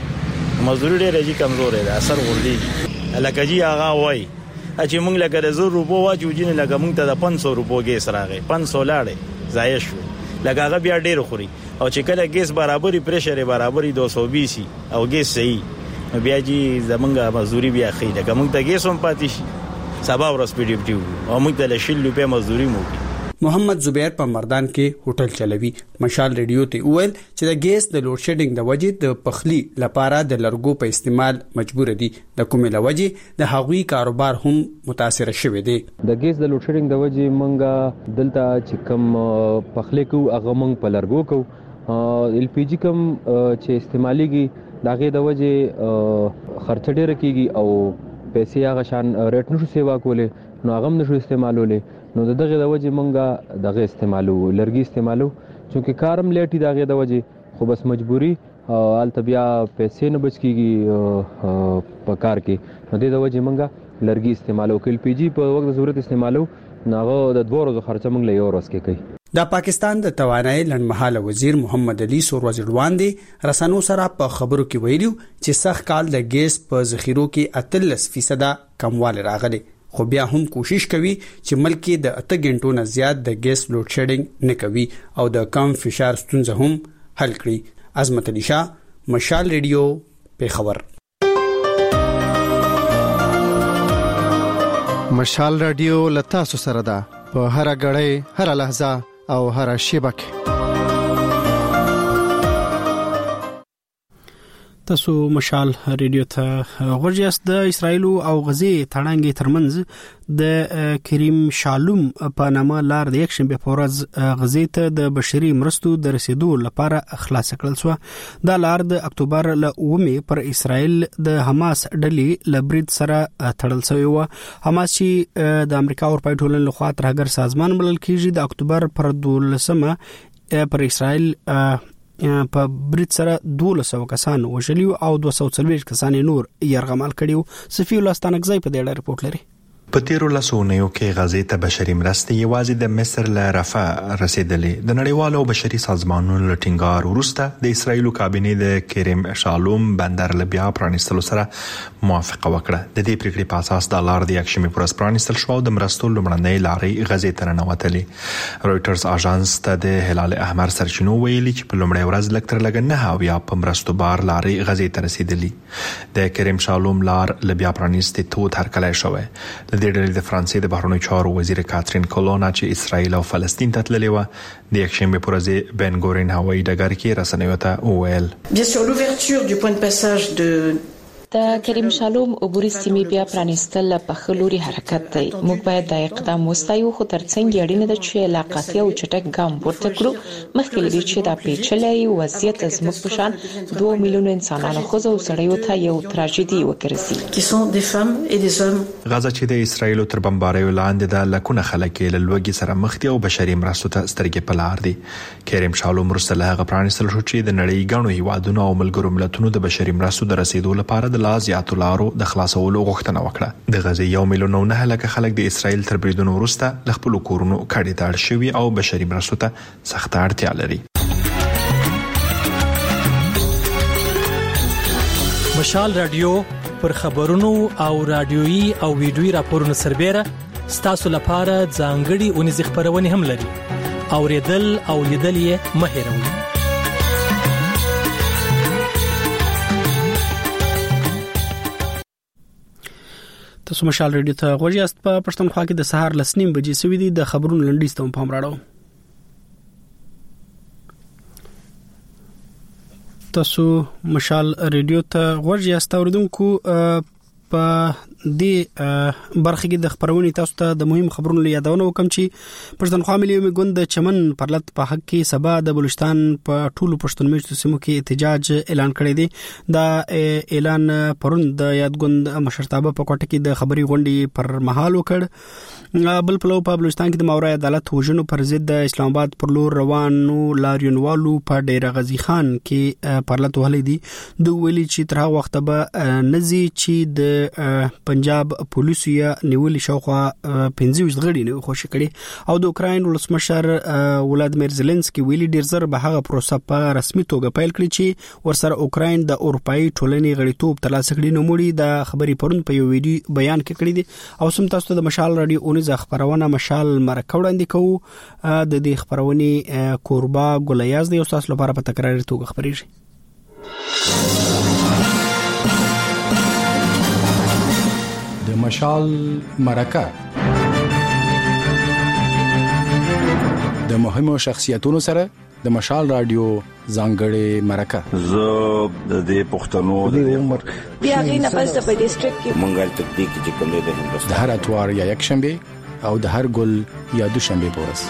کړي مزدوري ډېر کمزور دی اثر ورځي لکه جی هغه وای چې مونږ لکه د 100 روپو واجو جن لکه مونږ ته د 500 روپو ګیس راغی 500 لاړې ځای شو لکه هغه بیا ډېر خوري او چې کله ګیس برابرۍ پریشر برابرۍ 220 او ګیس صحیح بیا جی زمونږه مزدوري بیا خې لکه مونږ ته ګیس هم پاتې شي سبا ورځ پی ډی پی او مونږ ته ل 100 روپے مزدوري مو محمد زبیر په مردان کې هوټل چلوي. مشال ریډیو ته ویل چې د ګیس د لوډ شیډینګ د وجې د پخلی لپاره د لرګو په استعمال مجبور دي د کومې لوجې د هغوی کاروبار هم متاثر شوی دی. د ګیس د لوډ شیډینګ د وجې مونږه دلته چې کم پخلی کو هغه مونږ په لرګو کو ال پی جی کم چې استعماليږي دغه د وجې خرچ ډیر کیږي او پیسې هغه شان ریټ نشو سیوا کولې نو هغه نشو استعمالولې نو دغه د وجې مونږه دغه استعمالو لرګي استعمالو چې کارم لیټي دغه د وجې خو بس مجبوری الته بیا پیسې نه بچ کیږي په کار کې نو د وجې مونږه لرګي استعمالو کل پی جی په وخت ضرورت استعمالو ناغه د 2 ورځې خرچه مونږ له یو ورځ کې کوي. د پاکستان د توانایي لنډمحاله وزیر محمد علي سوروزړوان دی رسنو سره په خبرو کې ویلو چې سخت کال د ګیس په ذخیرو کې 38% کمواله راغلي خو بیا هم کوشش کوي چې ملک د 8 غنټو نه زیات د ګیس لوډ شیډینګ نه کوي او د کم فشار ستونزه هم حل کړي. عظمت علي شاه مشال ریډیو پیښور. مشال رادیو لتا سره ده په هر غړې هر لحظه او هر شیبه. تاسو مشال ریډیو ته غوږیاست. د اسرایل او غزې تړانګې ترمنځ د کریم شالوم په نامه لار د یک شنبه په ورځ غزې ته د بشري مرستو د رسیدو لپاره خلاص کړل شو. دا لار د اکتوبر ل 9 پر اسرایل د حماس ډلې لبرید سره تړل شوی و. حماس چې د امریکا او اروپای ټولنې لخوا ترهګر سازمان بلل کیږي د اکتوبر پر 12 پر اسرایل په برید سره 1200 کسان وژلي او 240 کسان نور يرغمال کړي. صفي الله ستانکزی په دې اړه رپورټ لري. په تیرو لسونیو کې غزې ته بشري مرستې یوازې د مصر له رفح رسیدلې. د نړیوالو بشري سازمانونو له ټینګار وروسته د اسرایل کابینې د کریم شالوم بندر له بیا پرانیستلو سره موافقه وکړه. د دې پریکړې په اساس د لار د یکشنبه پر ورځ پرانیستل شو او د مرستو لومړنۍ لارې غزې ته ننوتلې. رويټرز اژانس ته د هلال احمر سرچینو ویلي چې په لومړۍ ورځ لکتر لګ نه هاویا په مرستو بار لارې غزې ته رسیدلې. د کریم شالوم لار له بیا پرانیستې تو تر کله شوه. د ډېر د فرانسې د بهرنیو چارو وزیر کاترین کولونا چې اسرائیل او فلسطین ته تللی و د یکشنبه پر ورځ بن ګورین هوایي ډګر کې رسنیو ته وویل Bien sûr l'ouverture du point de passage de د کریم شالوم عبوري سیمې بیا پرانیستل په خلوري حرکت دی. موږ باید د اقدام وستایو خو ترڅنګ اړینه ده چې علاقاتي او چټک ګام پورته کړو مخکې لري چې دا پیچلې وضعیت زموږ په شان 2 میلیون انسانانو خو زو سړیو ته یو تراژیدي وکړي qui sont des femmes et des hommes. غزه چې د اسرایل تر بمباریو لاندې د لکونه خلک له لوګي سره مخ دي او بشري مرستو ته سترګې پلار دي. کریم شالوم رسله هغه پرانیستل شو چې د نړۍ غنو هیوادونو او ملګرو ملتونو د بشري مرستو د رسیدو لپاره د لا زیاتو لارو د خلاصولو غوښتنه وکړه. د غزې 1 میلیون 9 لک خلک د اسرائیل تر بریدونو وروسته ل خپل کورونو کډې ته اړ شوي او بشري مرستو ته سخت اړتیا لري. مشال رادیو پر خبرونو او رادیويي او ویډیويي راپورونو سربېره ستاسو لپاره ځانګړي اونیز خبرونه هم لري. اوریدل او لیدل یې مه هېروئ. تاسو مشال رادیو ته غوږی است. په پښتونخوا کې د سهار 9:30 بجې سوي دي. د خبرونو لنډیز ته پام راړو. تاسو مشال رادیو ته غوږی است. اوریدونکو په دې برخه کې د خبرونې تاسو ته د مهم خبرونو یادونه وکم چې پښتونخوا ملي یومي ګوند د چمن پرلط په حق کې سبا د بلوچستان په ټولو پښتون میشتو سیمو کې احتجاج اعلان کړی دی. دا اعلان پرون د یاد ګوند مشرتابه په کوټه کې د خبري غونډې پر مهال وکړ. بل پلو په بلوچستان کې د ماورای عدالت وژنو پر ضد د اسلام آباد پر لور روانو لاریونوالو په ډیر غزي خان کې پرلط وهلې دي. دوی ویلي چې تر هغه وخت به نزي چې د پنجاب پولیسو یې نیولې شاوخوا 15 غړي نه خوشی کړي او د اوکراین ولسمشر ولادیمیر زيلنسکي ویلي ډیر زر به هغه پروسه په رسمي توګه پیل کړي چې ورسره اوکراین د اروپאי ټولنې غړیتوب ترلاسه کړي. نو موري د خبري پرون په یو ویډیو بیان کې کړی دي او سم تاسو د مشال رادیو اونیز خبرونه مشال مرکه وړاندې کوو. د دې خبرونه کوربا ګلیاز دی او تاسو لپاره په تکراري توګه خبريږي. د مشال مرکه د مهمو شخصیتونو سره د مشال رادیو ځانګړې مرکه. زه د دې پښتنو د عمر بیا غینه پس په ډیسټریکټ کې منګل تکتیک چې کوم دی د هندوستان د هر اتوار یا یک شنبه او د هر ګل یا دوشنبه پورس.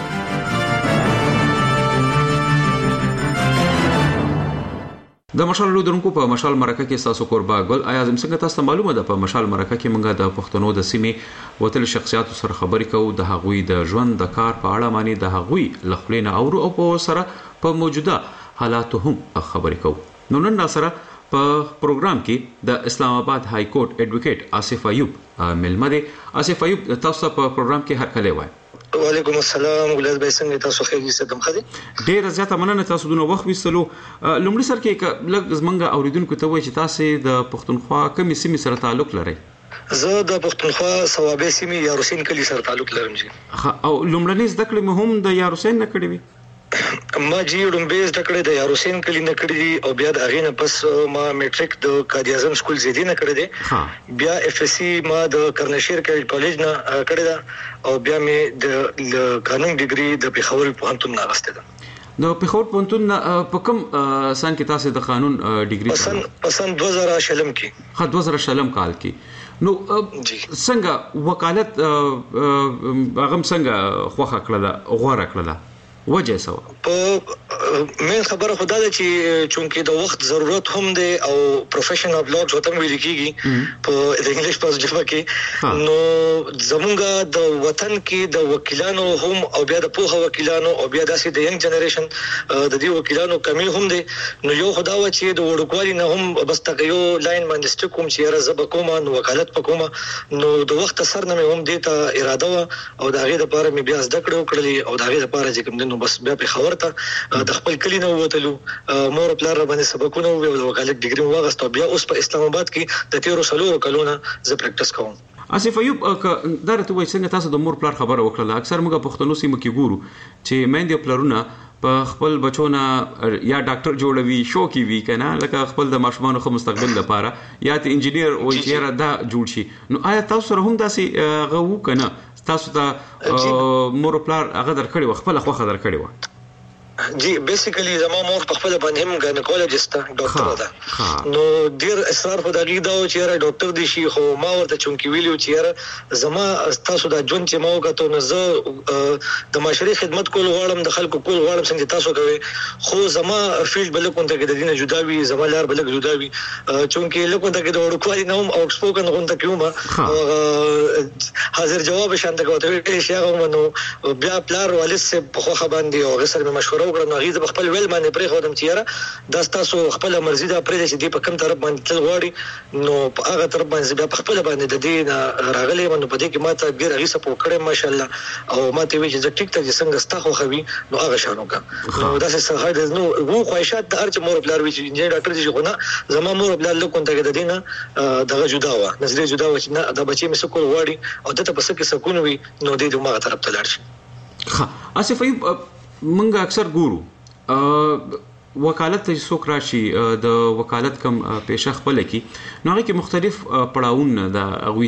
د مشال لودرونکو په مشال مرکه کې تاسو قربا ګل آیا زم څنګه تاسو معلومه ده په مشال مرکه کې موږ د پښتنو د سیمې وتل شخصیت سره خبرې کوو د هغوی د ژوند د کار په اړه معنی د هغوی لخلینه او په سره په موجوده حالاتو هم خبرې کوو. نو نن سره په پروګرام کې د اسلام آباد های کورټ ایډوکیټ آصف ایوب ملمده. آصف ایوب تاسو په پروګرام کې هر کله وای. وعلیکم السلام ولادت به څنګه تاسو خیر یې ستم خدي ډیر زیاته مننه تاسو دونه وخت وستلو. لومړی سر کې لږ زمنګ اوریدونکو ته وایي چې تاسو د پښتونخوا کومې سیمې سره تعلق لرئ؟ زه د پښتونخوا ثوابه سیمې یاروسین کلی سره تعلق لرم. او لومړنۍ زده کړې مهم د یاروسین نه کړې وي؟ ما جیړم بیس ډکړې د یاروسین کلی نه کړې دي او بیا د اغه نه پس ما میټریک د قاضي اعظم سکول زیدي نه کړې دي. بیا اف اس سی ما د کرنشیر کالج نه کړې ده او بیا مې د قانون ډیګري د پیښور پوهنتون نه غسته ده. د پیښور پوهنتون په کوم سن کې تاسو د قانون ډیګري پسند 2000 شلم کې 2000 شلم کال کې. نو څنګه وکالت هغه څنګه خوخه کړله غوړه کړله وجه سو مې خبره خدا ده چې چونکه د وخت ضرورت هم دی او پروفیشن اف لا څه تم ویل کیږي په انګلیش په ژبه کې. نو زمونږ د وطن کې د وکیلانو هم او بیا د پوهه وکیلانو او بیا داسې د ینګ جنریشن د دې وکیلانو کمی هم دی. نو یو خدا و چې د وړوکوالي نه هم بس تک یو لاین باندې کوم چې را زب کوم نو وکالت پکوم نو د وخت سر نه هم دې ته اراده و او د هغه لپاره مې بیا زده کړې او د هغه لپاره چې کوم نو بس بیا په خبر ته د خپل کلی نه وته مور پلار باندې سبقونه او د وکالت ډیګري واغسته. بیا اوس په اسلام آباد کې د 13 سالو کلونه ز پریکټیس کوم. آصف ایوب درته وایي څنګه تاسو د مور پلار خبره وکړه؟ اکثر موږ پښتنو سیمو کې ګورو چې مېندې پلرونه په خپل بچونه یا ډاکټر جوړوي شوقي وي کنه لکه خپل د ماشومان خو مستقبل لپاره یا ته انجینیر او چیرې دا جوړ شي. نو آیا تاسو سره هم داسې غو کنه تاسو ته مور پلار هغه درکړي خپل خوخه درکړي و؟ جی بیسیکلی زما مور په خپل باندې هم ګاینکولوژیست ډاکټر ده. نو ډیر اصرار په دغه دا و چې را ډاکټر دي شي خو ما ورته چونکی ویلو چې زما تاسو د ژوند چې ما وکړو نو زه د معاشري خدمت کول غواړم د خلکو کول غواړم څنګه تاسو کوي خو زما فیلډ بل کوم ته د دینه جدا وي زما لار بل جدا وي چونکی له کوم ته د وړوکوالي نوم او سپوکن غون ته کیوم حاضر جواب شانته کوي چې هغه نو بیا پلار والد سے په خو باندې او غسر مشوره وکړه نو هغه خپل ویل باندې پرې خو دم چیرې دا تاسو خپل مرزي دا پرې چې دی په کوم طرف باندې تل غواړي نو په هغه طرف باندې بیا خپل باندې د دې راغلي باندې په دې کې ماته ډیر هغه سپو کړې ماشاءالله او ماته وی چې ټیک ته څنګه ستا خو خوي نو هغه شانو کا نو دا څه هغه نو وو خواهشات د ارچ مور بلار وی چې انجینر ډاکټر چې غونه زما مور بلار له کوم ته د دینه دغه جدا و نظریه جدا و چې نه دا بچي مې سکول واړي او دته پس کې سکون وي نو دې دماغ طرف ته لاړ شي ها اسف منګه اکثر ګورو وکالت ته څوک راشي د وکالت کم پیشه خپل کی نو هغه کې مختلف پړاوونه د اغوي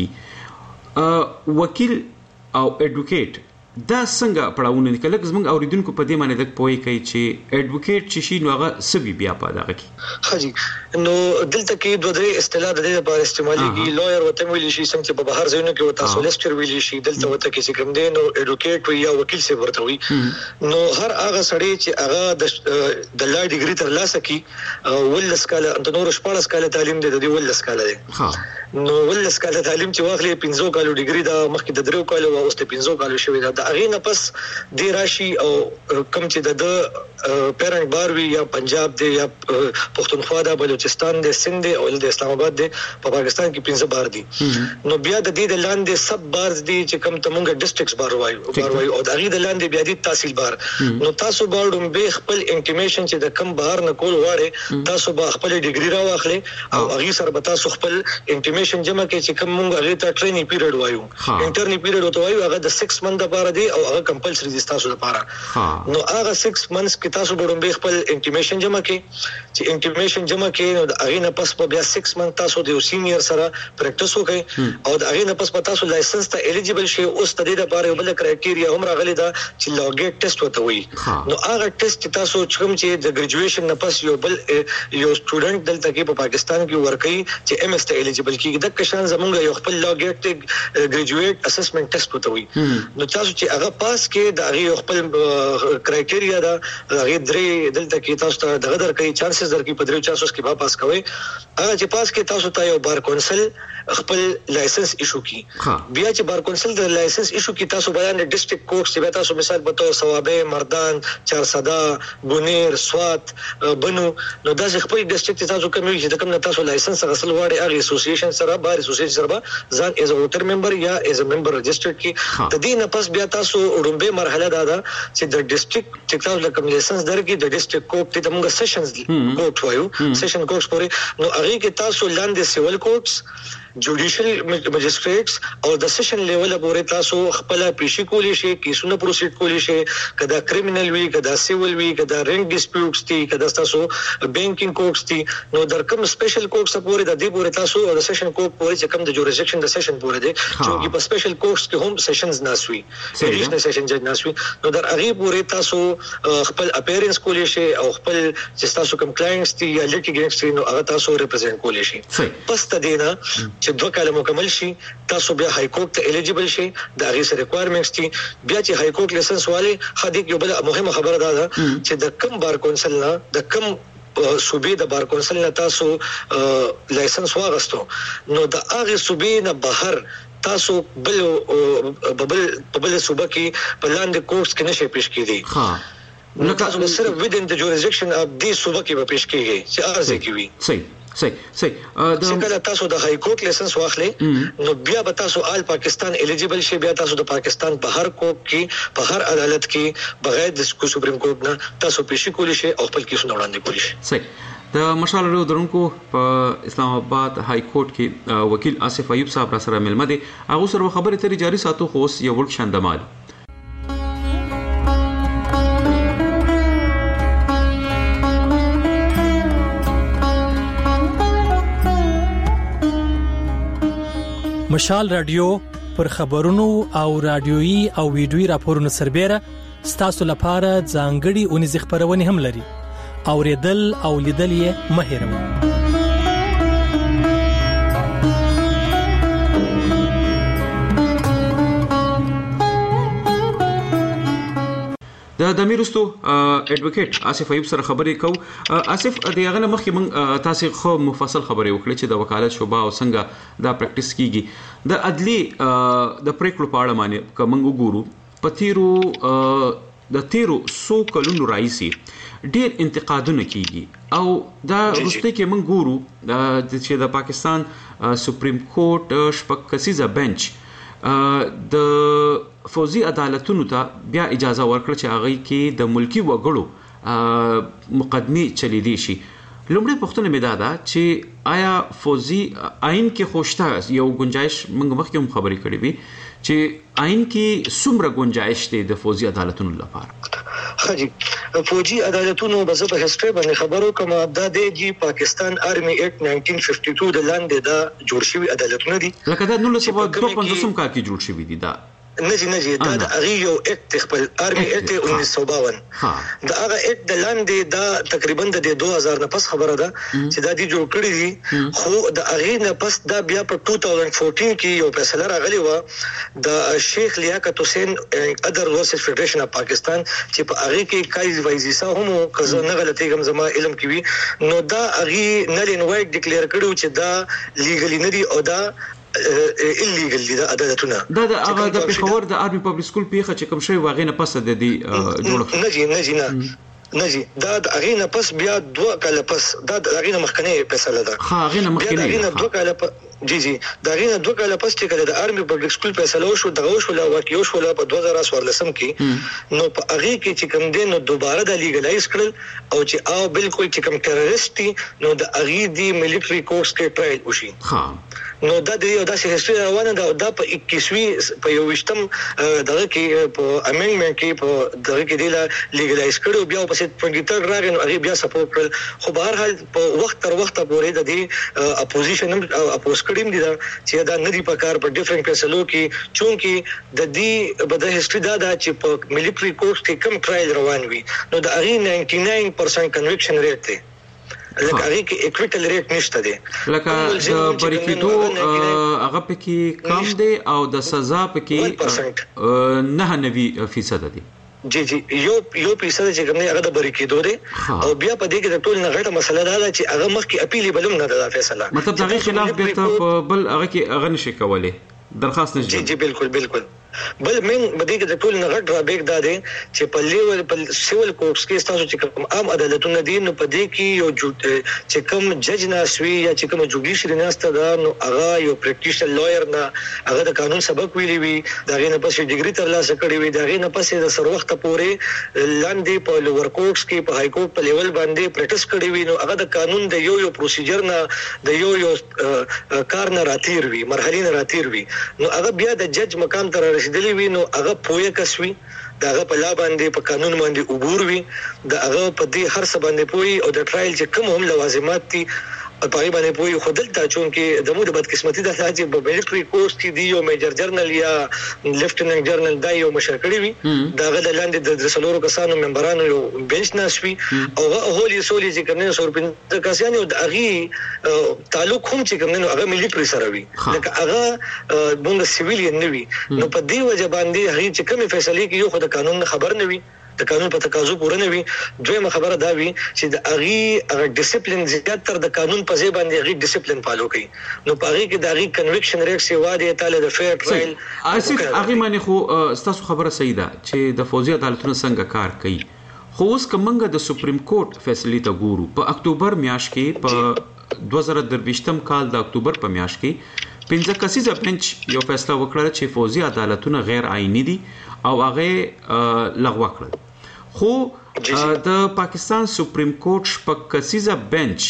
تیریږي وکیل او اډوکیټ دا څنګه پړاوونه دي کله زموږ اوریدونکو په دې باندې د پوي کوي چې اډوکیټ چې شي نو هغه سبي بیا پاده کوي حاجی نو دلته کې دوه درې اصطلاح د دې لپاره استعماليږي لویر وته ویل شي څنګه چې په بهر ځایونو کې وته سولسټر ویل شي دلته وته کې کوم دی نو اډوکیټ وي یا وکیل څه ورته وي نو هر هغه سړی چې هغه د لا ډیګري تر لاسه کی ولس کاله انت نور شپږ کاله تعلیم دی د دې ولس کاله دی نو ولس کاله تعلیم چې واخلي 15 کالو ډیګري دا مخکې د 3 کالو او اوس ته 15 کالو شوی دا هغه نه پس دی راشي او کوم چې د پیرنټ بار وی یا پنجاب دی یا پښتونخوا دا بلوچستان دی سند دی او د اسلام آباد دی په پاکستان کې 15 بار دي نو بیا د دې د لاندې سب بارز دي چې کوم تمونګه ډیسټریکټس بار وایو او د هغه د لاندې بیا د تحصیل بار نو تاسو باندې به خپل انټیمیشن چې د کم بهر نه کول غواړي تاسو به خپل ډیګري راوخلي او هغه سره به تاسو خپل انټیمیشن جمع کړئ چې کوم مونږ هغه ته ټریننګ پیریډ وایو انټرنی پیریډ وته وایو هغه د 6 منث لپاره دی او هغه کمپلسری دي تاسو لپاره نو هغه 6 منث کې تاسو به خپل انټیمیشن جمع کړئ چې انټیمیشن جمع کړئ نو هغه نه پس په بیا 6 منث تاسو د سینیئر سره پریکټیس وکړئ او هغه نه پس په تاسو لایسنس ته الیجیبل شئ اوس د دې لپاره یو بل کرایټیریا هم راغلي دا چې لوګیټ ټیسټ وته وایي نو هغه ټیسټ تاسو چې د ګریجویشن نه پس یو سټوډنټ دلته کې په پاکستان کې ورکړي چې ام اس ته الیجیبل کیږي د کشان زمونږ یو خپل لوګیټ ګریجویټ اسسمنټ ټیسټ وته وایي نو تاسو چې هغه پاس کې د هغه خپل کرایټیریا دا هغه درې دلته کې تاسو ته دغه درکې چانسز درکې په 3 چانسز کې پاس کوي هغه چې پاس کې تاسو ته یو بار کونسل خپل لایسنس ایشو کی بیا چې بار کونسل د لایسنس ایشو کی تاسو بیان د ډیسټریکټ کورټ چې تاسو مثال په تور ثوابه مردان چارسدا ګونیر سوات بنو نو دا خپل ډیسټریکټ تاسو کوم چې کوم تاسو لایسنس غسل واړي هغه اسوسییشن سره بار اسوسییشن سره ځان ایز ا ووټر ممبر یا ایز ا ممبر رجسټرډ کی د دې نه پس بیا تاسو وړاندې مرحله دا چې د ډیسټریکټ چې تاسو کوم لایسنس درکې د ډیسټریکټ کورټ ته موږ سیشنز کورټ وایو سیشن کورټس پورې نو هغه کې تاسو لاندې سیول کورټس جوډیشل مجسټریټس او د سیشن لیول پورې تاسو خپل پیشي کولی شي کیسونه پروسیډ کولی شي کدا کریمینل وی کدا سیول وی کدا رینټ ډیسپیوټس دي کدا تاسو بانکینګ کورټس دي نو در کوم سپیشل کورټس پورې د دې پورې تاسو د سیشن کورټ پورې چې کوم د جوریسډکشن د سیشن پورې دي چې په سپیشل کورټس کې هم سیشنز ناسوي ایډیشنل سیشن جج ناسوي نو در هغه پورې تاسو خپل اپیرنس کولی شي او خپل چې تاسو کوم کلاینټس دي یا لیټیګنټس دي نو هغه تاسو ریپرزینټ کولی شي پس تدینا چې 2 کال مکمل شي تاسو بیا های کورټ ته الیجیبل شي دا غي سره ریکوایرمنټس دي بیا چې های کورټ لایسنس والے خدای یو بل مهمه خبره ده چې د کم بار کونسل نه د کم صوبې د بار کونسل نه تاسو لایسنس واغستو نو د هغه صوبې نه بهر تاسو بل صوبه کې په لاندې کورس کې نشي پیش کیدی نو تاسو صرف within the jurisdiction of دې صوبه کې به پیش کیږي چې ارزه کوي صحیح څنګه تاسو د های کورټ لایسنس واخلې نو بیا به تاسو آل پاکستان الیجیبل شي بیا تاسو د پاکستان په هر کورټ کې په هر عدالت کې بغیر د سپریم کورټ نه تاسو پیشي کولی شي او خپل کیسونه وړاندې کولی شي صحیح د مشال له درونکو په اسلام آباد های کورټ کې وکیل آصف ایوب صاحب را سره ملمه دي هغه سره خبرې ترې جاري ساتو خو یو ورک شاندمال مشال رادیو پر خبرونو او رادیويي او ویډیويي راپورونو سربېره ستاسو لپاره ځانګړي اونیز خبرونه هم لري اوریدل او لیدل یې مه هېروئ د میرستو اډوکیټ آصف ایوب سره خبرې کو آصف د هغه مخکې موږ تاسو خو مفصل خبرې وکړې چې د وکالت شوبه او څنګه دا پریکټیس کیږي د عدلي د پریکړو په اړه باندې کوم وګورو پتیرو د تیرو 100 کلونو راځي ډیر انتقادونه کیږي او دا وروسته کې موږ ګورو چې د پاکستان سپریم کورټ شپږ کسیزه بنچ د فوزي عدالتونو ته بیا اجازه ورکړه چې هغه کې د ملکی وګړو مقدمه چلیدي شي. لومړی پوښتنه مې دا ده چې آیا فوزي آئین کې خوشته یو گنجائش موږ مخکې هم خبرې کړې وي چې آئین کې څومره گنجائش دی د فوزي عدالتونو لپاره؟ خاجي فوجي عدالتونو به په هستري باندې خبرو کوم دا دی پاکستان آرمي ایکټ 1952 د لاندې دا جوړ شوی عدالتونه دي لکه دا 1952 کال کې جوړ شوی دي. دا نجی دا د اغیو اکټ خپل آرمي اکټ 1952 دا هغه اکټ د لاندې دا تقریبا د 2000 نه پس خبره ده چې دا دی جوړ کړی دي خو د اغې نه پس دا بیا په 2014 کې یو فیصله راغلی و د شیخ لیاقت حسین ادر ورسز فدریشن اف پاکستان چې په اغې کې کایز وایزیسا هم کزه نه غلطي کوم زما علم کې وي نو دا اغې نل ان وایټ ډیکلیئر کړو چې دا لیګلی نه دی او دا ایلیګل دي د عدالتونه. دا د هغه د پېښور د آرمي پبلک سکول پیخه چې کوم شی واغې نه پس د دې جوړ نجی دا د هغه نه پس بیا 2 کال پس دا د هغه مخکنه فیصله ده. هغه نه مخکنه 2 کال جی دا هغه 2 کال پس چې کله د آرمي پبلک سکول فیصله وشو دغه وشو لا واقعي وشو په 2014 کې نو په هغه کې چې کوم دین نو دوباره د لیګلایز کړل او چې او بالکل چې کوم ټیرریست نو د هغه دی ملټری کورس کې ټرایل وشي. نو دا د یو داسې هستري روانه ده دا په 21 په 21م دغه کې په امندمنت کې په دغه کې د لیګلایز کړو بیا په 23 راغی نو هغه بیا سپورټ کړل خو بهر حال په وخت تر وخت پورې د دې اپوزیشن اپوز کړیم دي دا چې دا ندی په کار په ډیفرنٹ فیصلو کې چونکی د دې بده هستري دا چې په ملټری کورس کې کم ټرایل روان وي نو د هغه 99% کنویکشن ریټ دی لکه هغه کې اکویټل ریټ نشته دی لکه د بریکیدو هغه پکې کم دی او د سزا پکې 99% دی. جی یو پیسه چې کومه هغه د بریکیدو دی او بیا په دې کې د ټول نه غټه مسله ده چې هغه مخکې اپیل بلوم نه ده فیصله مطلب دغه خلاف بیرته بل هغه کې هغه نشي کولای درخواست نشي. جی بالکل بل من بده کې د ټول نه غټ رابېګ دا دی چې په لیول په سیول کورټس کې تاسو چې کوم عام عدالتونه دي نو په دې کې یو چې کوم جج ناسوي یا چې کوم جوډیشري ناسته ده نو هغه یو پریکټیشنر لویر نه هغه د قانون سبق ویلی وي دا غي نه پسې ډیګري ترلاسه کړی وي دا غي نه پسې د سر وخت پورې لاندې په لوور کورټس کې په های کورټ په لیول باندې پریکټیس کړی وي نو هغه د قانون د یو پروسیجر نه د یو کار نه راتیر وي مرحلې نه راتیر وي نو هغه بیا د جج مقام ته رسیدلی وي نو هغه پوهه کسوي داغه په لا باندې په قانون باندې عبور وي داغه په دې هر څه باندې پوي او د ټرایل چې کوم هم لوازمات دي په پای باندې پوي خودلته چون کې د مو د بدقسمتي د حاجی په ملټری کورس کې دی یو میجر جرنل یا لیفټننټ جرنل دا یو مشر کړی وي داغه د لاندې د سلورو کسانو ممبرانو یو بنچ ناسوي او هولي سولي چې کومه سورپین کسان یو د اغي تعلق هم چې کومه هغه ملټری سره وي لکه هغه بونګ سیویلین نه وي نو په دې وجه باندې هغه چې کومه فیصله کوي خو د قانون خبر نه وي د قانون په تقاضو پوره نه وي. دویمه خبره دا وي چې د اغي ډیسپلین زیات تر د قانون په ځای باندې اغي ډیسپلین فالو کوي نو په اغي کې د اغي کنویکشن ریټ سی واده تعالی د فیر ټرایل اساس اغي معنی خو تاسو خبره صحیح ده چې د فوزي عدالتونو څنګه کار کوي خو اوس کومه د سپریم کورټ فیصله ته ګورو په اکتوبر میاشت کې په 2023م کال د اکتوبر په میاشت کې 15 کسیزه بنچ یو فیصله وکړه چې فوزي عدالتونه غیر آئینی دي او هغه لغوه کړل خو د پاکستان سپریم کورټ شپږ کسیزه بنچ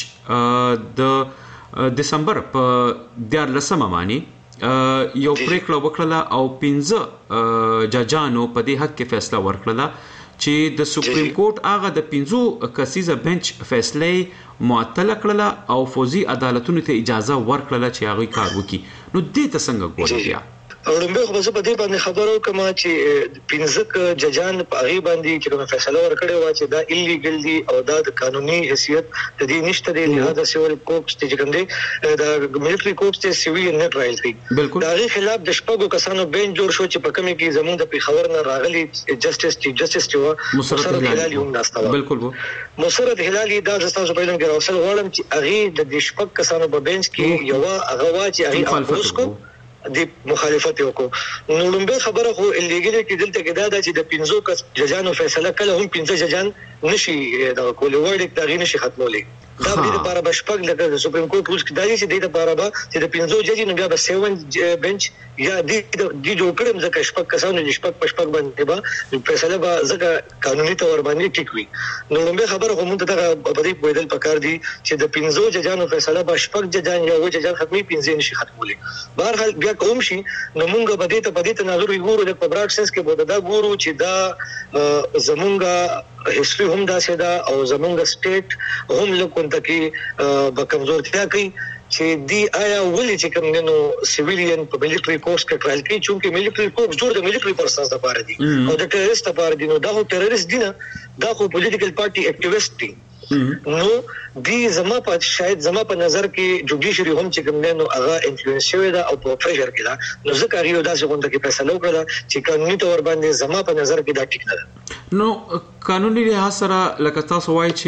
د دسمبر په 14 باندې یو پریکړه وکړه او 15 ججانو په دې حق کې فیصله ورکړه چې د سپریم کورټ هغه د 15 کسیزه بنچ فیصله معطل کړله او فوزي عدالتونو ته اجازه ورکړه چې هغه کار وکړي نو دې ته څنګه ګوري اورمبه خو په دې باندې خبرو کوم چې 15 ججان په هغه باندې چې کوم فیصله ورکړی و چې دا ایلیګل دي او دا د قانوني حیثیت د دې نشته دی لہذا سیول کورټس چې کوم دی دا ملټری کورټس ته سیویل نه ټرایل کوي دا غي خلاف د شپږو کسانو بنچ جوړ شو چې په کومه کې زموږ د پیښور نه راغلي جسټس چې مسرت هلالي هم ناستاوه بالکل مسرت هلالي دا تاسو په لږ راوصل غواړم چې هغه د شپږ کسانو په بنچ کې یو هغه وا چې هغه اوس کو د مخالفت وکړو. نو لومبه خبره خو الیګل کې دلته کې دا چې د 15 کس ججانو فیصله کله هم 15 ججان نشي دا کولې ورډ دا نشي ختمولې. دا د لپاره بشپګ لکه د سپریم کورټ روز کې دا چې د لپاره به چې د 15 ججې نه بیا به 7 بنچ یا د جوړ کړم ځکه شپږ کسانو د شپږ باندې به فیصله به ځکه قانوني تور باندې ټیک وي. نو لومبه خبره خو مونږ ته په دې پوهیدل پکار دي چې د 15 ججانو فیصله به شپږ ججان یا و ججان ختمي 15 نشي ختمولې. بهر حال بیا کوم شي نو مونږ به دې ته په دې تناظر وګورو د پبراټ سنس کې به دا ګورو چې دا زمونږه هیستوري هم دا ساده او زمونږ سټیټ هم لکه کې به کمزورتیا کوي چې دی آیا ولې چې کوم نو سیویلین په ملټری کورس کې ټرایل کوي چې ملټری کورس جوړ د ملټری پرسنز لپاره دي او د ټیرریست لپاره دي. نو دا هو ټیرریست دي نه دا خو پولیټیکل پارټي اکټیویسټ دي. نو دی زما په نظر کې جوډیشری هم چې کوم نو هغه انفلوئنس شوی دا او په پریشر کې دا نو ځکه یو داسې غونډه کې فیصله وکړه چې قانوني تور باندې زما په نظر کې دا ټیک نه ده. نو قانوني لحاظ سره لکه تاسو وایي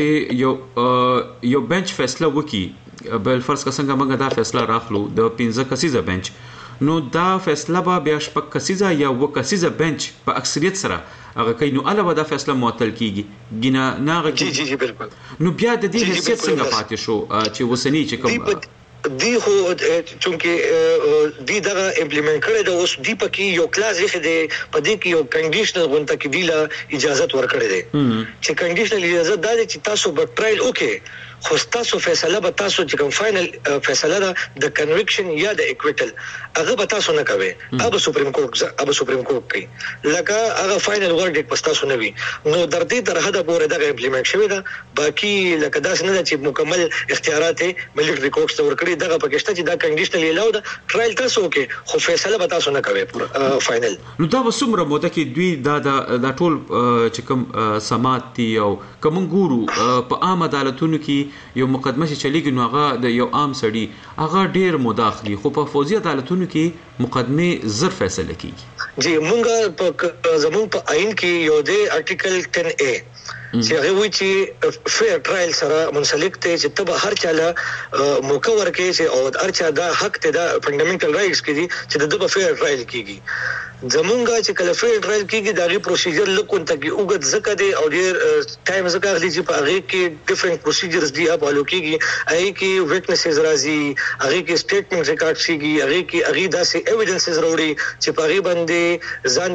چې یو بنچ فیصله وکي بل فرض څنګه موږ دا فیصله راخلو د 15 کسیزه بنچ نو دا فیصله به بیا شپږ کسیزه یا و کسیزه بنچ په اکثریت سره هغه کوي نو علاوه دا فیصله معطل کیږي ګنا نه جی بالکل. نو بیا د دې حیثیت څنګه پاتې شو چې وسنی چې کوم دی خو چونکه دی دا امپلیمنٹ کړی دا اوس دی پکې یو کلاس یې دی په دې کې یو کنډیشنل غونډه کې دی لا اجازه ورکړې ده چې کنډیشنل اجازه دا چې تاسو به ټرایل وکړئ خو تاسو فیصله به تاسو چې کوم فائنل فیصله ده د کنویکشن یا د اکویټل هغه به تاسو نه کوي هغه سپریم کورټ کوي لکه هغه فائنل ورډیک پس تاسو نه وي. نو در دې تر حد پورې دا امپلیمنٹ شوی ده باقي لکه داس نه چې مکمل اختیارات ملټری کورټ ته ورکړي دغه پکشته چې دا کنډیشنل الاو ده ټرایل تاسو کې خو فیصله به تاسو نه کوي فائنل. نو دا وسمره موده کې دوی دا ټول چې کوم سماعت دي او کوم ګورو په عام عدالتونو کې یو مقدمه چې چلیږي نو هغه د یو عام سړي هغه ډیر مداخلي خو په فوزي عدالتونو کې مقدمه زر فیصله کیږي. جی مونږ زموږ په آئین کې یو دی آرټیکل 10A چې هغه وایي چې فیر ټرایل سره منسلک ته چې تبه هر چاله موقع ورکړي چې او هر چا دا حق ته دا فندامنټل رائټس کې دي چې د فیر ټرایل کیږي. زمونږه چې کله فیر ټرایل کیږي دا غي پروسیجر لکه ته اوګد زکه دی او ډیر ټایم زکه غلي چې په هغه کې ډیفرنٹ پروسیجرز دی په لو کېږي هغه کې وټنسز راځي هغه کې سټیټمنټ ریکارډ شيږي هغه کې هغه داسې ایویډنسز وروړي چې په هغه باندې ځان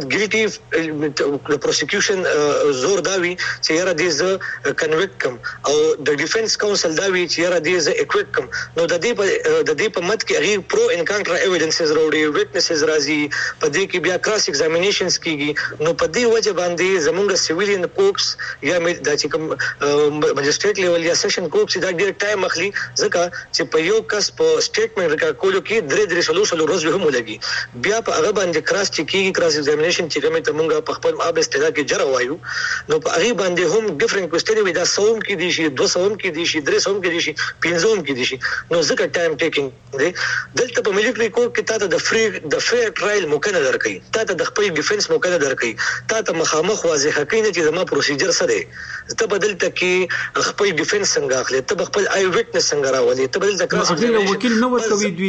ګلټي د پروسیکیوشن زور داوي چې یاره دې ز کنویکټ کم او د ډیفنس کونسل داوي چې یاره دې ز اکویټ کم. نو د دې په مت کې هغه پرو ان کانټرا ایویډنسز وروړي وټنسز راځي په دې کې کراس ایگزامینیشنز کیږي. نو په دې وجه باندې زموږ سیویلین کوپس یا د چې کوم مجسټریټ لیول یا سیشن کوپس دا ډیر ټایم اخلي ځکه چې په یو کس په سټیټمنټ ریکارډ کولو کې درې سولوشن ورځ هم لګي بیا په هغه باندې کراس کیږي کراس ایگزامینیشن چې کومه ته موږ په خپل اب استدا کې جره وایو نو په هغه باندې هم ډیفرنٹ کوېسچن وي دا 100 کې دي شي 200 کې دي شي 300 کې دي شي 500 کې دي شي نو ځکه ټایم ټیکینګ دی. دلته په ملټری کورټ کې تاسو د فیر ټرایل ممکن درکې تاسو د خپل ډیفنس موقع درکې تاسو مخامخ واضح کړئ چې زما پروسیجر سره ته بدلته کې خپل ډیفنس څنګه اخلي ته خپل آی وټنس څنګه راولي ته بدلته کراس وکیل نو ورکوي دوی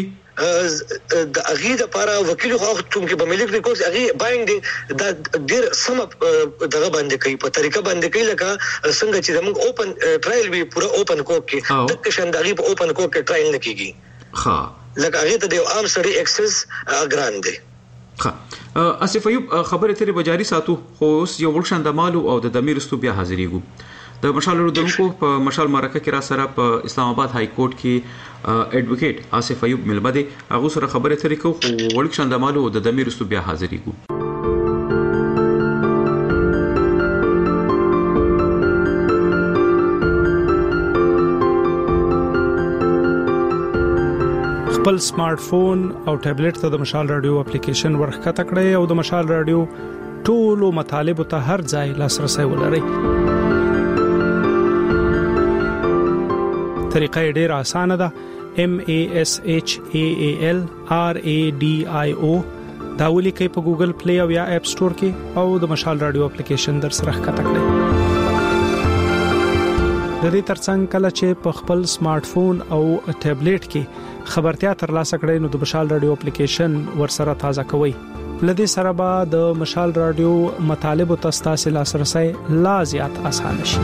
د اغه د لپاره وکیل خو چې په ملک ریکورډز اغه بایند د ډیر سم دغه باندې کوي په طریقه باندې کوي لکه څنګه چې موږ اوپن ټرایل وی پورا اوپن کوک کې د شانداري په اوپن کوک کې ټرایل نه کیږي ها لکه هغه ته د عام سړي اکسس اګران دی. اسف ایوب خبره ترې بجاری ساتو خو اوس یو ورشن د مالو او د دمیرستو بیا حاضرېګو د مشال رودونکو په مشال مرکه کې را سره په اسلام آباد های کورټ کې اډوکیټ اسف ایوب ملبده هغه سره خبره ترې کو خو ورشن د مالو او د دمیرستو بیا حاضرېګو. خپل سمارټ فون او ټابلیټ ته د مشال رادیو اپلیکیشن ورخته کړئ او د مشال رادیو ټولو مطالب ته هر ځای لاسرسي ولرئ. طریقه ډیره اسانه ده MASHAAL RADIO دا ولیکئ په ګوګل پلی او یا اپ سٹور کې او د مشال رادیو اپلیکیشن در سره ښکته کړئ. د دې ترڅنګ کله چې په خپل سمارټ فون او ټابلیټ کې خبرتیا ترلاسه کړئ نو د مشال رادیو اپلیکیشن ورسره تازه کوئ. لدې سره به د مشال رادیو مطالب او تاسو لاسرسي لا زیات آسان شي.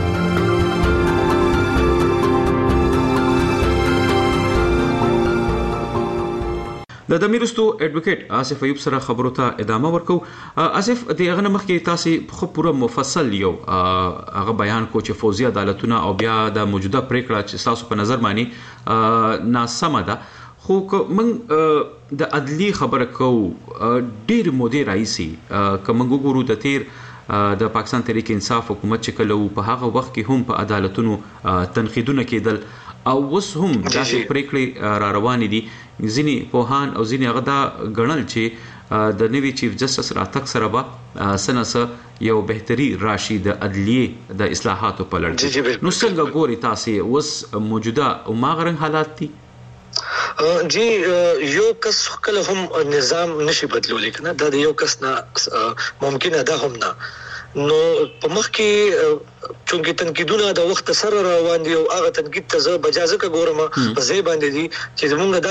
د دمیرستو ایڈوکیټ آصف ایوب سره خبرو ته ادامه ورکو. آصف دغه مخکې تاسو خو پوره مفصل یو هغه بیان کو چې فوزي عدالتونه او بیا د موجوده پریکړه چې تاسو په نظر باندې ناسمه ده، خو موږ د عدلی خبره کو ډیر مودې راځي کوم ګورو د تیر د پاکستان تحریک انصاف حکومت چې کله په هغه وخت کې هم په عدالتونو تنقیدونه کېدل او اوس هم داسې پریکړې را روانې دي. ځینې پوهان او ځینې هغه دا ګڼل چې د نوي چیف جسټس راتګ سره به سنسه یو بهتري راشي د عدلیې د اصلاحاتو په لړ. نو څنګه ګوري تاسو اوس موجوده او ماغرن حالات دي؟ جی یو کس کله هم نظام نشي بدلولی کنه، دا یو کس نه ممکنه ده هم نه. نو په مخ کې چونکی تنقیدونه د وخت سره روان دي او هغه تنقید ته زه بجازه کا ګورم په ځای باندې دي چې موږ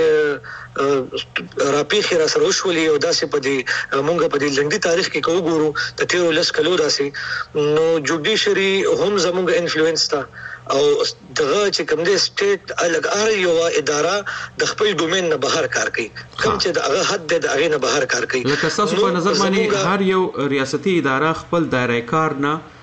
داسې راپیخي را سره وشولي او داسې په دې موږ په دې لنډي تاریخ کې کو ګورو ته 13 کلو داسې نو جوډیشري هم زموږ انفلوئنس تا او دغه چې کوم دي سټیټ الګ یو اداره د خپل ډومین نه بهر کار کوي، کوم چې دغه حد د هغه نه بهر کار کوي. لکه تاسو په نظر باندې هر یو ریاستي اداره خپل دایره کار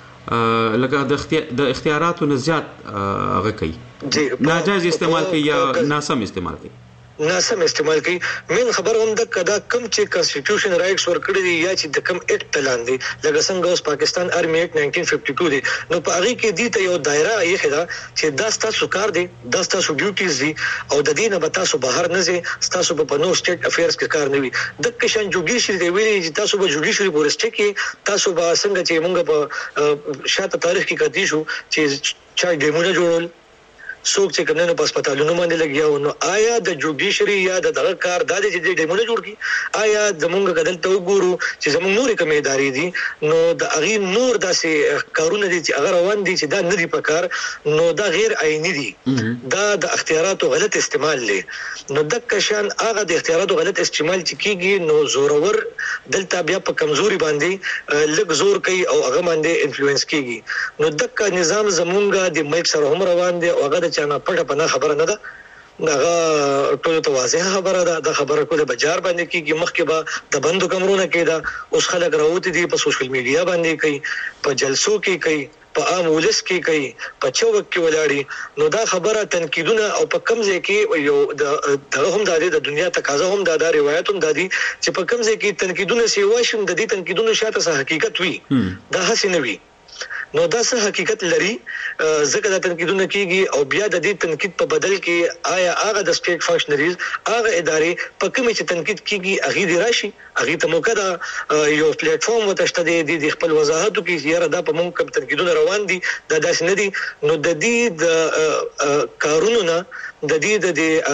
نه لکه د اختیاراتو نه زیات هغه کوي، ناجایز استعمال کوي یا ناسم استعمال کوي. ناسم استعمال کوي. من خبر هم د کدا کم چې کانسټیټیوشن رائټس ورکړي دي یا چې د کم اکټ لاندې لکه څنګه اوس پاکستان آرمي اکټ 1952 دی، نو په هغه کې دي ته یو دایره یې خدا چې دا تاسو کار دی، دا تاسو ډیوټیز دي او د دې نه به تاسو بهر نه ځي، تاسو په نو سټیټ افیرز کې کار نه وي. د کشن جوډیشري دی ویلي چې تاسو به جوډیشري پورسټ کې تاسو به څنګه چې موږ په شاته تاریخ کې کتي شو چې چا ډیمونه جوړول څوک چې کنه په هسپتالونو باندې لګیاو. نو آیا د جوډیشري یا د دغه کار د دې ډیمونه جوړ کی؟ آیا زمونږ کدل ته وګورو چې زمونږ نورې کومې ادارې دي نو د اغي نور داسې کارونه دي چې هغه روان دي چې دا نه دي په کار، نو دا غیر عیني دي، دا د اختیاراتو غلط استعمال لې. نو د کشان هغه د اختیاراتو غلط استعمال چې کیږي نو زورور دلته بیا په کمزوري باندې لږ زور کوي او هغه باندې انفلوئنس کیږي. نو د نظام زمونږ د ملک سره هم روان دي او هغه چانه پټه پنه خبره نه ده، هغه ټول ته واضحه خبره ده. د خبره کوله بازار باندې کیږي، مخکې به د بندو کمرونه کېده، اوس خلک راوتی دي په سوشل میډیا باندې کوي، په جلسو کې کوي، په عام ولس کې کوي، په چوک کې ولاړی. نو دا خبره تنقیدونه او په کم ځای کې یو د هم د دنیا تقاضا هم د روایت هم د دي چې په کم ځای کې تنقیدونه سی واشم د دې تنقیدونو شاته څه حقیقت وي، دا هڅه نه وي. نو دا څه حقیقت لري ځکه دا تنقیدونه کیږي او بیا د دې تنقید په بدل کې آیا هغه د سټیټ فنکشنریز هغه ادارې په کومه چې تنقید کیږي هغه دی راشي، هغه ته موقع ده یو پلیټ فارم وتشته د خپل وضاحت کوي چې یاره دا په موږ کوم تنقیدونه روان دي دا داسې نه دي. نو د دې د کارونو نه د دې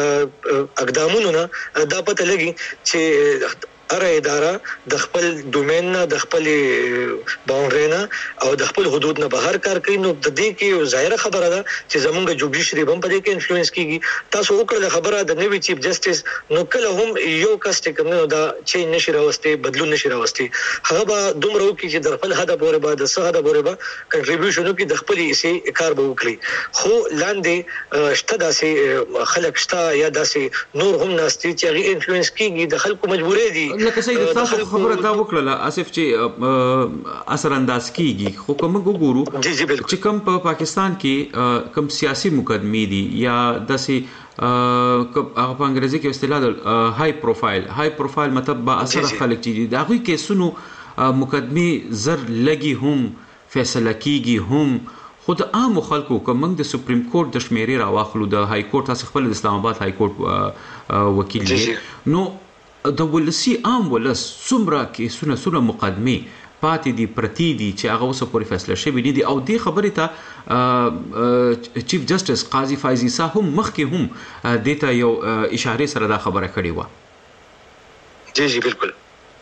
د اقدامونو نه دا پته لګي چې هر اداره د خپل ډومین نه د خپل باونډري نه او د خپل حدود نه بهر کار کوي. نو د دې کې ظاهره خبره ده چې زمونږ جوډیشري هم په دې کې انفلوئنس کیږي. تاسو وکړه خبره د نوي چیف جسټس نو کله هم یو کس چې کوم دا چینج نشي راوستي، بدلون نشي راوستي، هغه به دومره وکړي چې د خپل هدف پورې به د څه هدف پورې به کنټریبیوشن وکړي، د خپل یې کار به وکړي. خو لاندې شته داسې خلک شته یا داسې نور هم ناستي چې هغه انفلوئنس کیږي، د خلکو مجبورې دي. لکه سید تاسو خبره دا وکړه آصف چې اثر انداز کیږي، خو کوم وګورو چې کوم په پاکستان کې کوم سیاسي مقدمې دي یا داسې هغه په انګریزي کې اصطلاح های پروفایل مطلب با اثر خلک چې دا غوي کیسونو مقدمې زر لګي هم فیصله کیږي هم خود عام خلکو کوم د سپریم کورټ د شمیرې راواخلو د های کورټ تاسو خپل د اسلام آباد های کورټ وکیل دی. نو د ولسی عام ولس څومره کې سونه مقدمه پاتې دي پرتی دي چې هغه اوس پورې فیصله شوی دي او دې خبرې ته چیف جسټس قاضي فایزي صاحب هم مخکې هم دته یو اشاره سره دا خبره کړې و. جی بالکل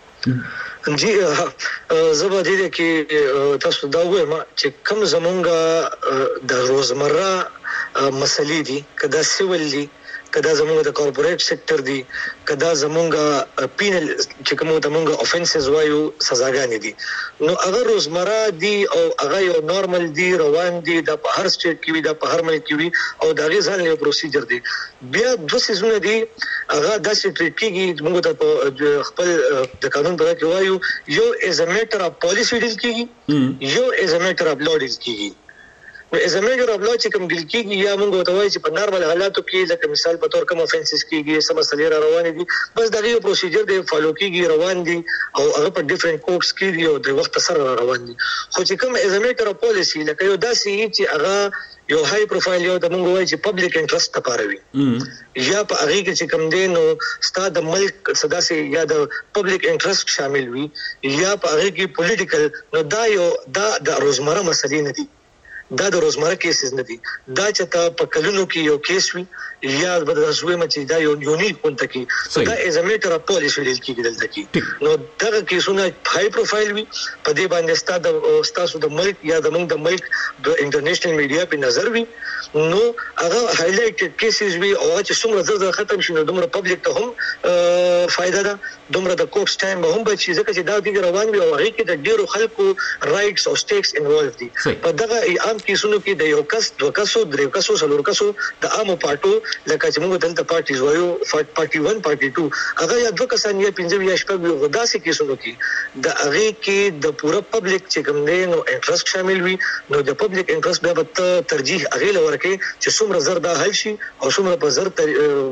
جی زبا دې کې تاسو دا وایم چې کوم زمونږ د روزمره مسلې دي کدا سیول دي کدا زموږ د کارپوریټ سېکټر دی کدا زموږ پینل چې کوم ته موږ افنسز وایو سزاګانې دي نو هغه روزمره دي او هغه یو نورمال دي روان دي د په هر سټیټ کې وي د په هر ملک کې وي او دا غي ځان له پروسیجر دي بیا دوه سيزونه دي هغه داسې ټریټ کیږي موږ ته خپل د قانون په کې وایو یو از ا میټر اف پالیسی ډیل کیږي یو از ا میټر اف لا ډیل کیږي نو از ا میټر اف لا چې کوم ډیل کیږي یا موږ ته وایي چې په نارمل حالاتو کې لکه مثال په تور کوم افنسز کیږي سم مسلې روان دي بس دا یو پروسیجر دی فالو کیږي روان دي او هغه په ډیفرنٹ کوټس کې دي او د وخت سره روان دي خو چې کوم از ا میټر اف پالیسی لکه یو داسې چې هغه یو های پروفایل یو د موږ وایي چې پبلک انټرست لپاره وي یا په هغه کې چې کوم دی نو ستاسو د ملک صدا سي یا د پبلک انټرست شامل وي یا په هغه کې پولیټیکل نو دا یو د روزمره مسلې نه دي دا د روزمره کیسز نه دي دا چې تا په کلونو کې یو کیس وي یا د زوی مچې دا یو یونیک پونت کې دا از ا میټر اف پالیسی ډیل کې دلته کې نو دا کیسونه های پروفایل وي په دې باندې ستاسو د ملک یا د موږ د ملک د انټرنیشنل میډیا په نظر وي نو هغه هایلایټډ کیسز وي او چې څومره زر ختم شي نو دومره پبلک ته هم فائدہ ده دومره د کوټ ټایم به هم بچي ځکه چې دا د روان وي او هغه کې د ډیرو خلکو رائټس او سټیکس انوالو دي په دغه عام کیسونو کې د یو کس دوه کسو درې کسو څلور کسو د عامو پارټو لکه چې موږ دلته پارټیز وایو پارټي 1 پارټي 2 هغه یا دوه کسان یا 15 یا شپږ یو غداسي کیسونو کې د هغه کې د پوره پبلک چې کوم دی نو انټرست شامل وي نو د پبلک انټرست به ترجیح هغه لور کې چې څومره زر دا حل شي او څومره په زر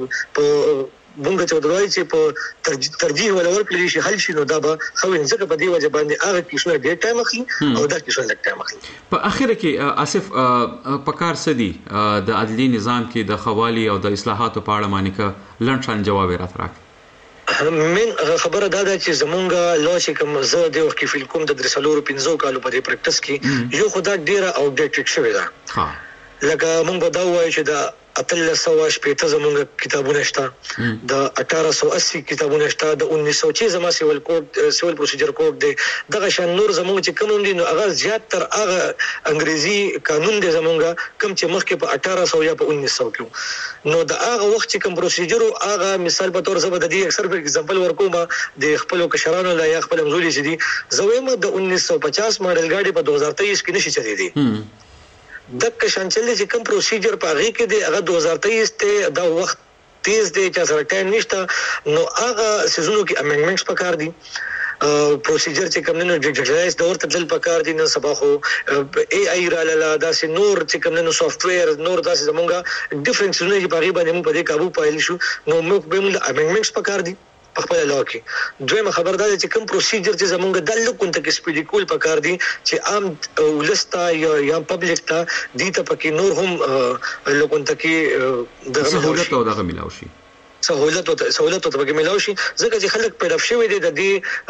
په مونږ ته دوی چې په ترجیح ولور کړی شي حل شي نو دا به خو ځکه په دې وجه باندې هغه کیسونه ډېر ټایم اخلي او دا کیسونه لږ ټایم اخلي په اخر کې اسف پکار سدي د عدلي نظام کې د خوالي او د اصلاحاتو په اړه باندې ک لنډشان جواب راکړه من خبره دا ده چې زمونږ لوشي کوم زه د وخت کې کوم د 3-15 کالو په دې پریکټس کې یو خدای ډیره او ډیټډ شوی دا لکه مونږ به دا وایو چې دا 1880 زمونږ کتابونه شته د 1880 کتابونه شته د 1900 زما سیول پروسیجر کوډ دی دغه شان نور زمونږ چې کوم دي نو هغه زیات تر هغه انګریزي قانون دی زمونږ کوم چې مخکې په 1800 یا په 1900 کې نو د هغه وخت چې کوم پروسیجر هغه مثال په تور زبر د دې اکثر په اگزامپل ورکوم د خپل کشرانو لا یا خپل مزولي چې دي زویم د 1950 ماډل گاډي په 2023 کې نشي چلی دي دک شانچلې چې کوم پروسیجر پاغي کې دی هغه 2023 ته دا وخت تیز دی چې سره ټایم نشته نو هغه سيزونو کې امندمنټس پکار دي پروسیجر چې کوم نه ډیجیټلایز د ورته دل پکار دي نن سبا خو اي اي را لاله دا سي نور چې کوم نه سافټ ویر نور دا سي زمونږه ډیفرنس نه چې پاغي باندې موږ په دې قابو پایل شو نو موږ به موږ امندمنټس پکار دي په خپل لا کې دویمه خبر ده چې کوم پروسیجر چې زمونږ د لکون ته کې سپیډی کول پکار دي چې عام ولستا یا پبلک ته دي ته پکې نور هم لکون ته کې د سہولت او دغه ملاوي شي سہولت ته پکې ملاوي شي ځکه چې خلک پیدا شوی دي د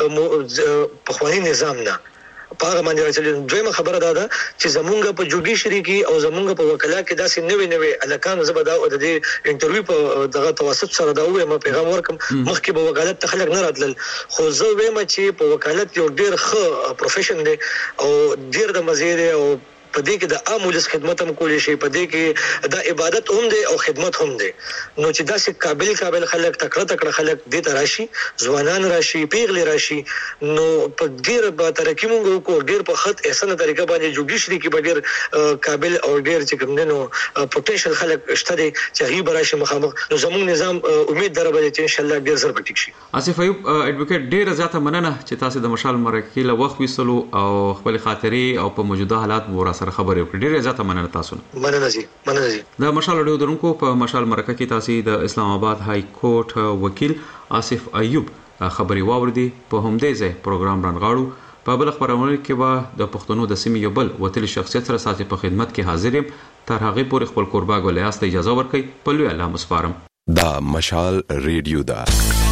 دې په خواني نظام نه پاغه باندې راځي دویمه خبره ده چې زمونږ په جوډیشري کې او زمونږ په وکلا کې داسې نوې الکان زبدا او د انټرویو په دغه توسط سره دا وې ما پیغام ورکم مخکې په وکالت ته خلک نه راتلل خو زه وایم چې په وکالت یو ډیر ښه پروفیشن دی او ډیر د مزید او په دې کې د عام ولس خدمت هم کولې شي په دې کې د عبادت هم دي او خدمت هم دي نو چې داسې قابل خلک تکړه خلک دې ته راشي ځوانان راشي پیغلي راشي نو په ډیر به ترقی مونږ کو ډیر په خط احسن طریقه باندې جوډیشري کې به ډیر قابل او ډیر چې کوم نو پوتنشل خلک شته دي چې هی براشي مخامخ نو زموږ نظام امید دربل چې ان شاء الله ډیر زر پټیک شي اسف ایوب اډوکیټ ډیر زیاته مننه چې تاسو د مشال مرکه له وخت وسلو او خپل خاطرې او په موجوده حالات سره خبرې وکړې ډېر زیاته مننه تاسو مننه د مشال اډیو درونکو په مشال مرکه کې تاسو د اسلام آباد های کورټ وکیل آصف ایوب خبري واوردي په همدې ځای پروګرام رانغاړو په بل خبرونه کې به د پښتنو د سیمې یو بل وتل شخصیت سره ساتي په خدمت کې حاضر یم تر هغه پورې خپل قربا ګولې است اجازه ورکړئ په لوی الله مسپارم دا مشال ریډیو دا